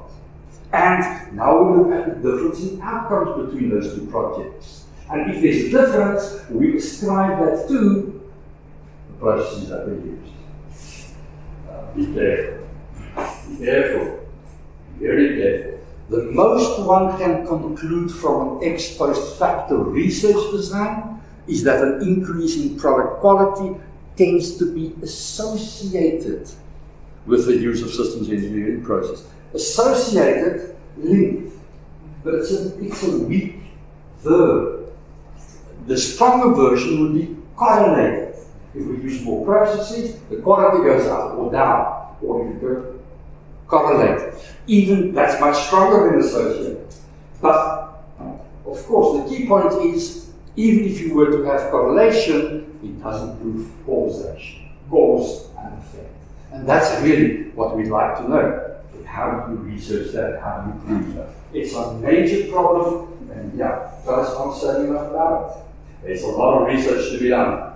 And now we look at the difference in outcomes between those two projects. And if there's a difference, we ascribe that to the processes that we used. Uh, be careful. Be careful. Very careful. The most one can conclude from an ex post facto research design is that an increase in product quality tends to be associated with the use of systems engineering process. Associated, linked, but it's a, it's a weak verb. The stronger version would be correlated. If we use more processes, the quality goes up or down, or if you go correlated. Even that's much stronger than associated. But of course, the key point is, even if you were to have correlation, it doesn't prove causation, cause and effect. And that's really what we'd like to know. But how do you research that? How do you prove that? It's a major problem, and yeah, fellas can't say enough about it. There's a lot of research to be done.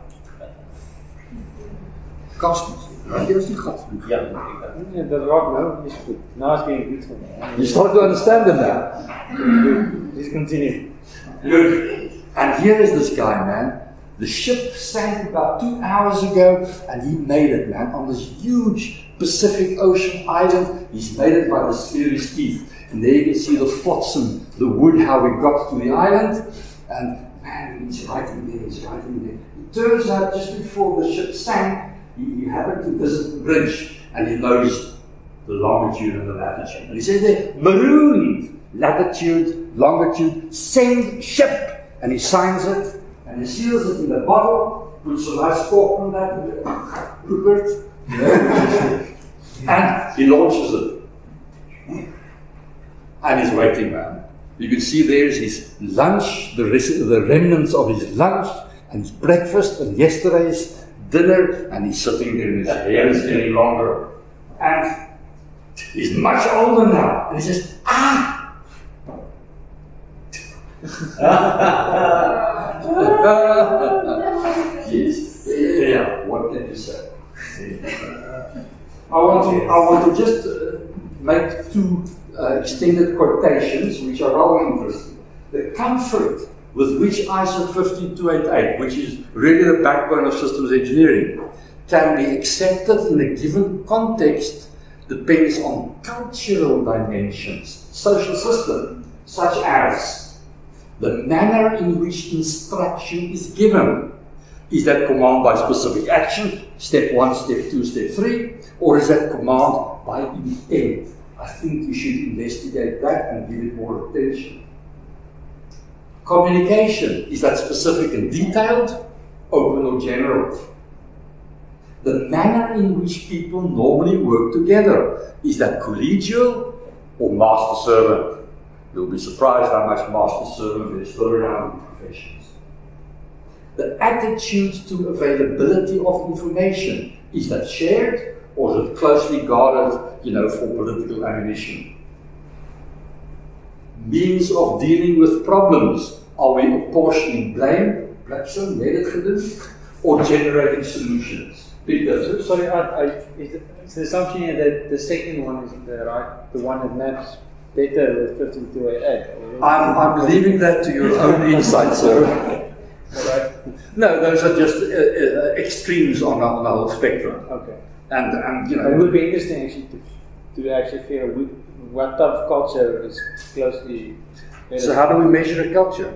Cosmos. Yeah, the rock now is good. Now it's getting good for me. You start to understand it now. Good. Please continue. Good. And here is this guy, man. The ship sank about two hours ago, and he made it, man, on this huge Pacific Ocean island. He's made it by the skin of his teeth. And there you can see the flotsam, the wood, how we got to the island. And man, he's writing there, he's writing there. It turns out just before the ship sank, he, he happened to visit the bridge, and he noticed the longitude and the latitude. And he says there, marooned, latitude, longitude, send ship. And he signs it, and he seals it in a bottle, puts a nice cork on that, Rupert, and he launches it. And he's waiting, man. You can see there's his lunch, the, res- the remnants of his lunch, and his breakfast, and yesterday's dinner, and he's sitting there, and his hair is getting longer. And he's much older now, and he says, ah! Yes. Yeah. What can you say? I want to. I want to just uh, make two uh, extended quotations, which are rather interesting. The comfort with which I S O fifteen two eighty-eight, which is really the backbone of systems engineering, can be accepted in a given context depends on cultural dimensions, social system, such as the manner in which instruction is given. Is that command by specific action, step one, step two, step three, or is that command by intent? I think you should investigate that and give it more attention. Communication, is that specific and detailed, open or general? The manner in which people normally work together, is that collegial or master-servant? You'll be surprised how much master-servant there is still around in professions. The attitude to availability of information, is that shared or is it closely guarded, you know, for political ammunition? Means of dealing with problems, are we apportioning blame, Blackstone, jy het dit gedoen, or generating solutions. Big difference. Sorry, I, I, is it, it's the assumption here that the second one is the right, the one that maps better with fifty-two A eight. I'm, I'm leaving that to your own insight, sir. Right. No, those are just uh, uh, extremes on, on the whole spectrum. Okay. And, and you know, But it would be interesting actually to, to actually figure out what type of culture is closely. So how do we measure a culture?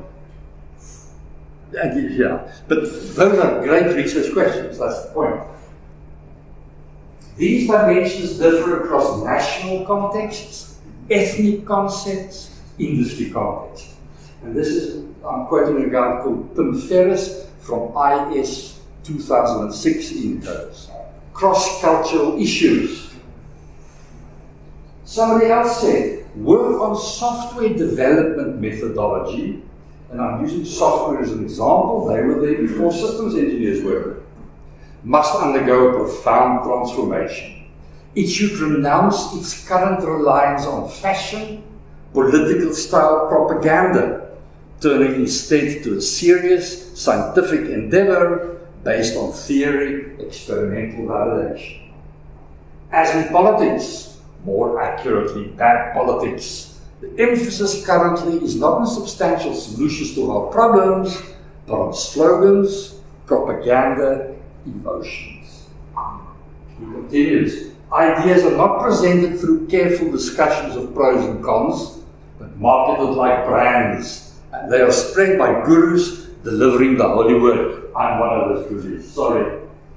And, yeah, but those are great research questions. That's the point. These dimensions differ across national contexts, ethnic concepts, industry contexts. And this is, I'm quoting a guy called Tim Ferriss from I S two thousand six Index. Cross-cultural issues. Somebody else said, work on software development methodology, and I'm using software as an example, they were there before systems engineers were, must undergo a profound transformation. It should renounce its current reliance on fashion, political style propaganda, turning instead to a serious scientific endeavor based on theory, experimental validation. As in politics, more accurately, bad politics, the emphasis currently is not on substantial solutions to our problems, but on slogans, propaganda, emotions. He continues, ideas are not presented through careful discussions of pros and cons, but marketed like brands, and they are spread by gurus delivering the holy word. I'm one of those gurus, sorry.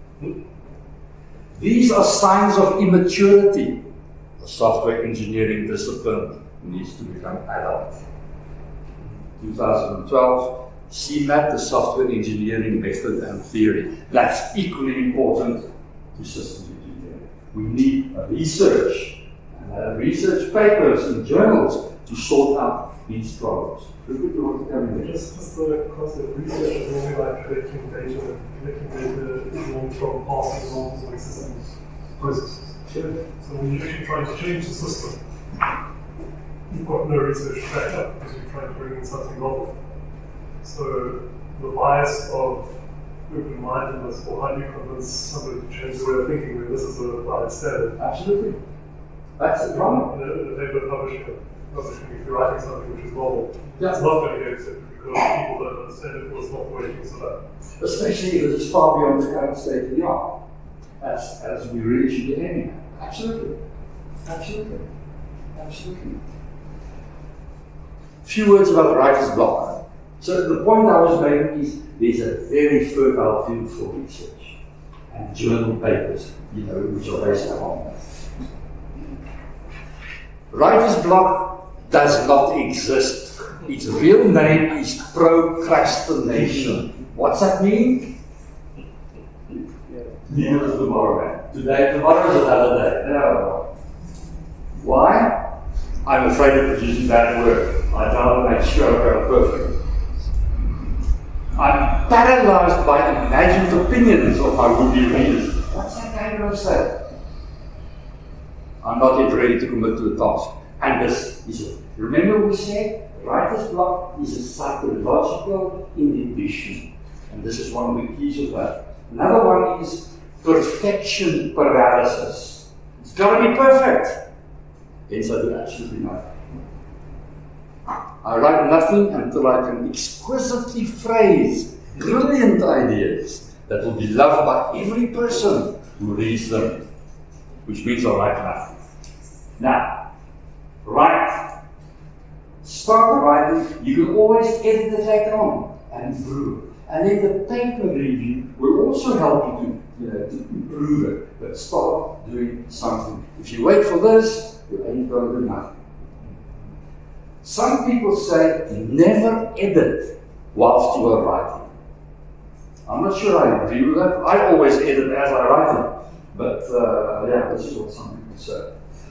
These are signs of immaturity. The software engineering discipline needs to become adult. twenty twelve, C MAT, the software engineering method and theory. That's equally important to systems engineering. We need a research, and uh, research papers in journals to sort out these problems. Look at what coming Just, just the concept of research is normally like collecting data, and collecting data is normed from past examples of existing processes. Sure. So when you're actually trying to change the system, you've got no research to back up because you're trying to bring in something novel. So the bias of open-mindedness, or how do you convince somebody to change the way of thinking when this is a valid standard? Absolutely. That's the problem. In a, in a paper publishing, publishing, if you're writing something which is novel, Yeah. it's not going to get accepted because people don't understand it, or it's not the way things are done. Especially if it is far beyond the current state of the art, as, as we really should be aiming at. Absolutely. Absolutely. Absolutely. Few words about the writer's block. So the point I was making is there's a very fertile field for research and journal papers, you know, which are based on that. Writer's block does not exist. Its real name is procrastination. What's that mean? Leave it tomorrow, man. Today, tomorrow is another day. No. Why? I'm afraid of producing bad work. I don't make sure I'm perfect. I'm paralyzed by imagined opinions of my would-be readers. What's that guy going to say? I'm not yet ready to commit to a task. And this is it. Remember we said, writer's block is a psychological inhibition. And this is one of the keys of that. Another one is perfection paralysis. It's got to be perfect. Hence I do absolutely nothing. I write nothing until I can exquisitely phrase brilliant ideas that will be loved by every person who reads them, which means I write nothing. Now, write. Start writing. You can always edit it later on and improve. And then the paper review will also help you to, you know, to improve it. But start doing something. If you wait for this, you ain't going to do nothing. Some people say never edit whilst you are writing. I'm not sure I agree with that. I always edit as I write it. But uh, yeah, this is what some people say.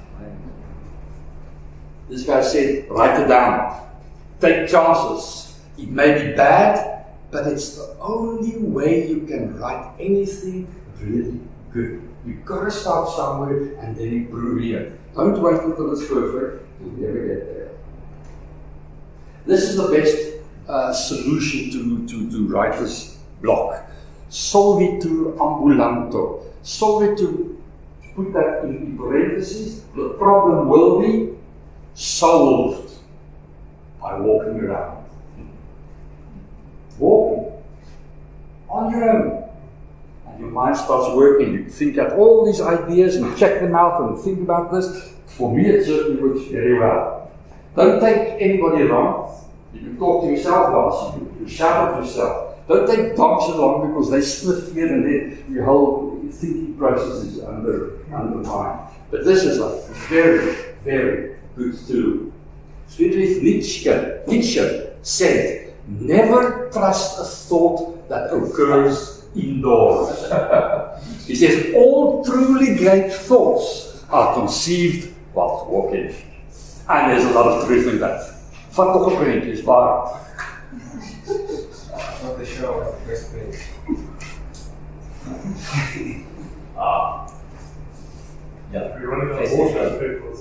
This guy said, write it down. Take chances. It may be bad, but it's the only way you can write anything really good. You've got to start somewhere and then improve it. Don't wait until it's perfect. You'll never get there. This is the best uh, solution to, to, to writer's block. Solvitur ambulanto. Solvitur, put that in parentheses, the problem will be solved by walking around. Walking on your own. And your mind starts working. You think out all these ideas and check them out and think about this. For me, it certainly works very well. Don't take anybody wrong. You can talk to yourself, Lars. You can shout at yourself. Don't take dogs along because they sniff here and there. Your whole thinking process is under, undermined. But this is a very, very good tool. Friedrich Nietzsche, Nietzsche said, never trust a thought that occurs indoors. He says, all truly great thoughts are conceived while walking. And there's a lot of truth in that. Vat nog een printje, is waar. Not the show, the best place. Ah. Yeah. We're running out of water papers.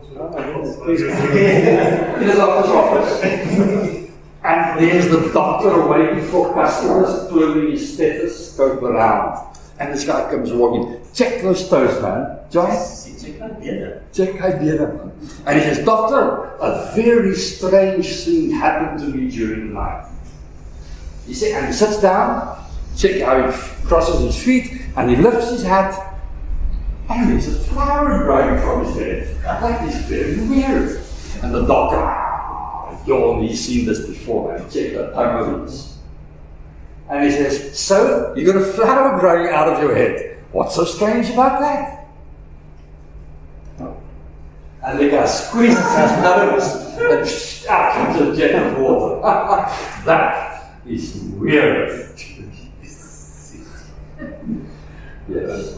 In his office. And there's the doctor waiting for customers, twirling his stethoscope around. And this guy comes walking. Check those toes, man. John? Check my beard, man. And he says, Doctor, a very strange thing happened to me during the night. He said, and he sits down, check how he crosses his feet, and he lifts his hat, and there's a flower growing from his head. That is very weird. And the doctor, ah, yawn, he's seen this before, and he checked the tongue of his. And he says, so, you got a flower growing out of your head. What's so strange about that? And the guy squeezes his nose and out into a jet of water. That is weird. Yes.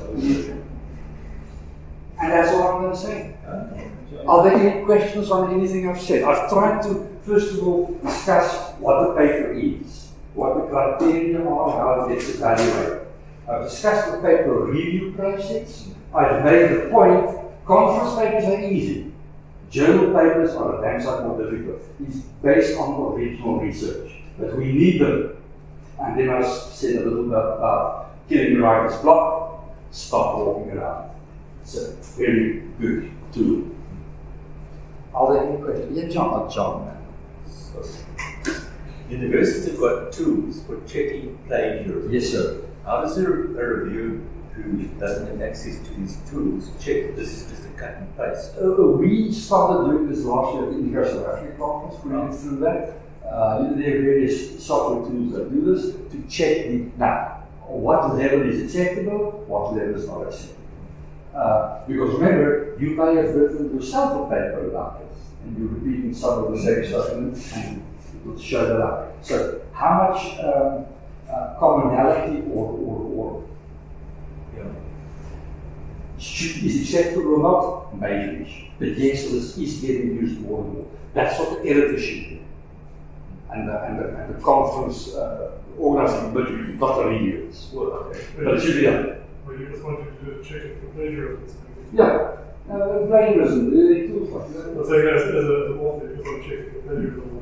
And that's all I'm going to say. Are there any questions on anything I've said? I've tried to, first of all, discuss what the paper is, what the criteria are, how it gets evaluated. I've discussed the paper review process. I've made the point, conference papers are easy. Journal papers are a damn sight more difficult. It's based on original research. But we need them. And then I said a little bit about killing the writer's block, stop walking around. It's a very good tool. Are there any questions? Yeah, John, not John, man. Universities have got tools for checking plagiarism. Yes, sir. How does a, a review who doesn't have access to these tools check this is just a cut and paste? Uh, we started doing this last year at the University of Africa conference. We went through that. Uh, there are various software tools that do this to check the, now, what level is acceptable, what level is not acceptable. Uh, because remember, you may have written yourself a paper about this, and you're repeating some of the same stuff, and it will show that up. So, how much um, uh, commonality or, or, or you know, should, is acceptable or not? Maybe. But yes, this is getting used more and more. That's what the editor should do. And the, and the, and the conference uh, organizing, but not the reviewers. Well, okay. But it should be done. Well, you just wanted to check it for plagiarism. Yeah, uh, plagiarism, the tools like that. I'll say, as, as an author, you just want to check it for plagiarism.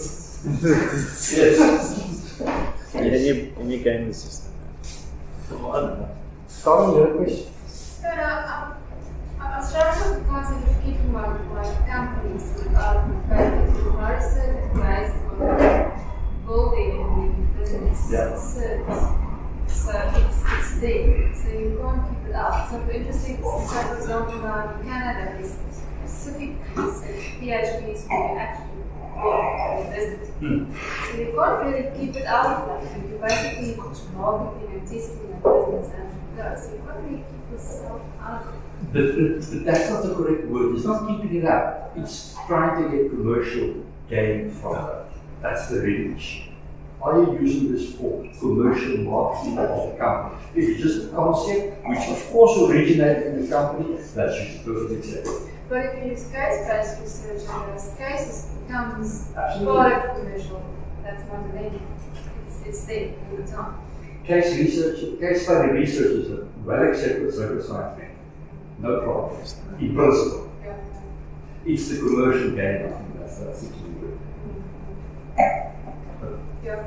Yes. And you, and you game the system. Karen, you have a question? So, uh, I was struggling with the concept of keeping my, my companies without the fact that you are certified on building the business Yeah. service. So it's, it's there, so you can't keep it out. So for interesting, so for example now in Canada there's specific PhDs who actually work in business. Hmm. So you can't really keep it out of that. You're basically marketing and testing and business as you go. So you can't really keep yourself out of it. But, but, but that's not the correct word. It's not keeping it out. It's trying to get commercial gain from it. That's the real issue. Are you using this for commercial marketing of the company? If it's just a concept, which of course originated in the company, that's just perfectly acceptable. But if you use case-based research and those cases becomes Absolutely. part of commercial, that's not a negative. It's, it's there all the time. Case research, case study research is a well accepted social science method. No problem. In principle. Yeah. It's the commercial gain, I think that's, that's the key word. Yeah.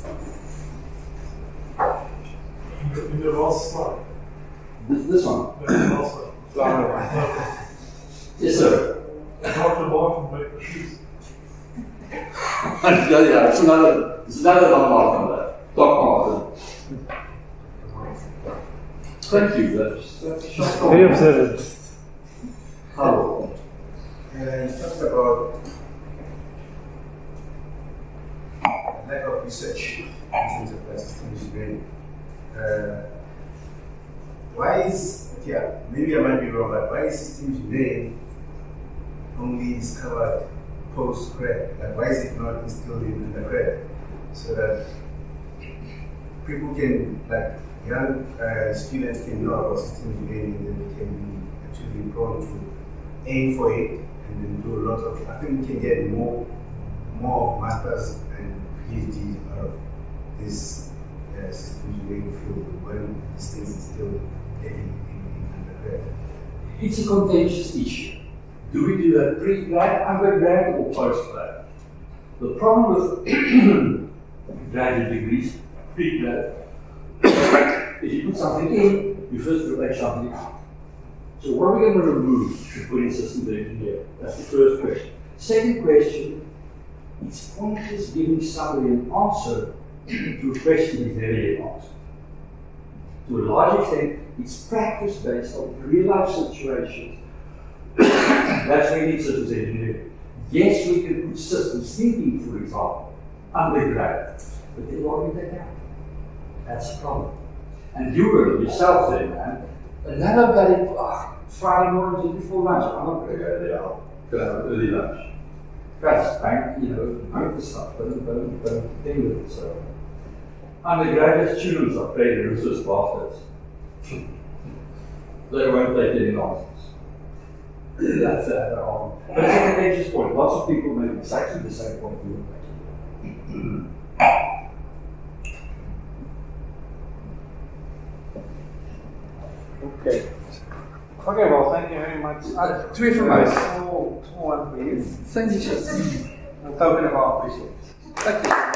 In the, in the last slide. This, this one. No, the last one. No, Yes, sir. Doctor Martin make the shoes. yeah, yeah, it's another, it's another Doc Martin there. Doc Martin. Thank you, that's, that's a short Very observant. Hello. Uh, you talked about lack of research in terms of uh, systems engineering. Uh, why is, yeah, maybe I might be wrong, but why is systems engineering only discovered post-grad? Like, why is it not instilled in undergrad? So that people can, like, young uh, students can know about systems engineering and then they can be actually prone to aim for it and then do a lot of, I think we can get more, more masters and PhDs out of this uh, systems engineering field when these things is still getting in, in undergrad. It's a contentious issue. Do we do that pre-grad, undergrad, or post-grad? The problem with graduate degrees, pre-grad, if you put something in, you first will take something out. So what are we going to remove to put in systems engineering? That's the first question. Second question, it's pointless giving somebody an answer to a question he's never yet answered. To a large extent, it's practice based on real-life situations. That's where you need systems engineering. Yes, we can put systems thinking, for example, undergrad, but then what do we take out? That's a problem. And you were yourself then, man. Another bloody oh, Friday morning just before lunch. I'm not going to go there. I'll go have an early lunch. Guys, bank, you know, bank the stuff, don't, don't, don't deal with it. So, undergraduate students are paid ruthless bastards. They won't take any nonsense. That's uh, um, but it's a contentious point. Lots of people make exactly the same point we were making. Okay. Okay, well, thank you very much. Uh, two information. Small, small one for you. Thank you, sir. A token of our appreciation. Thank you.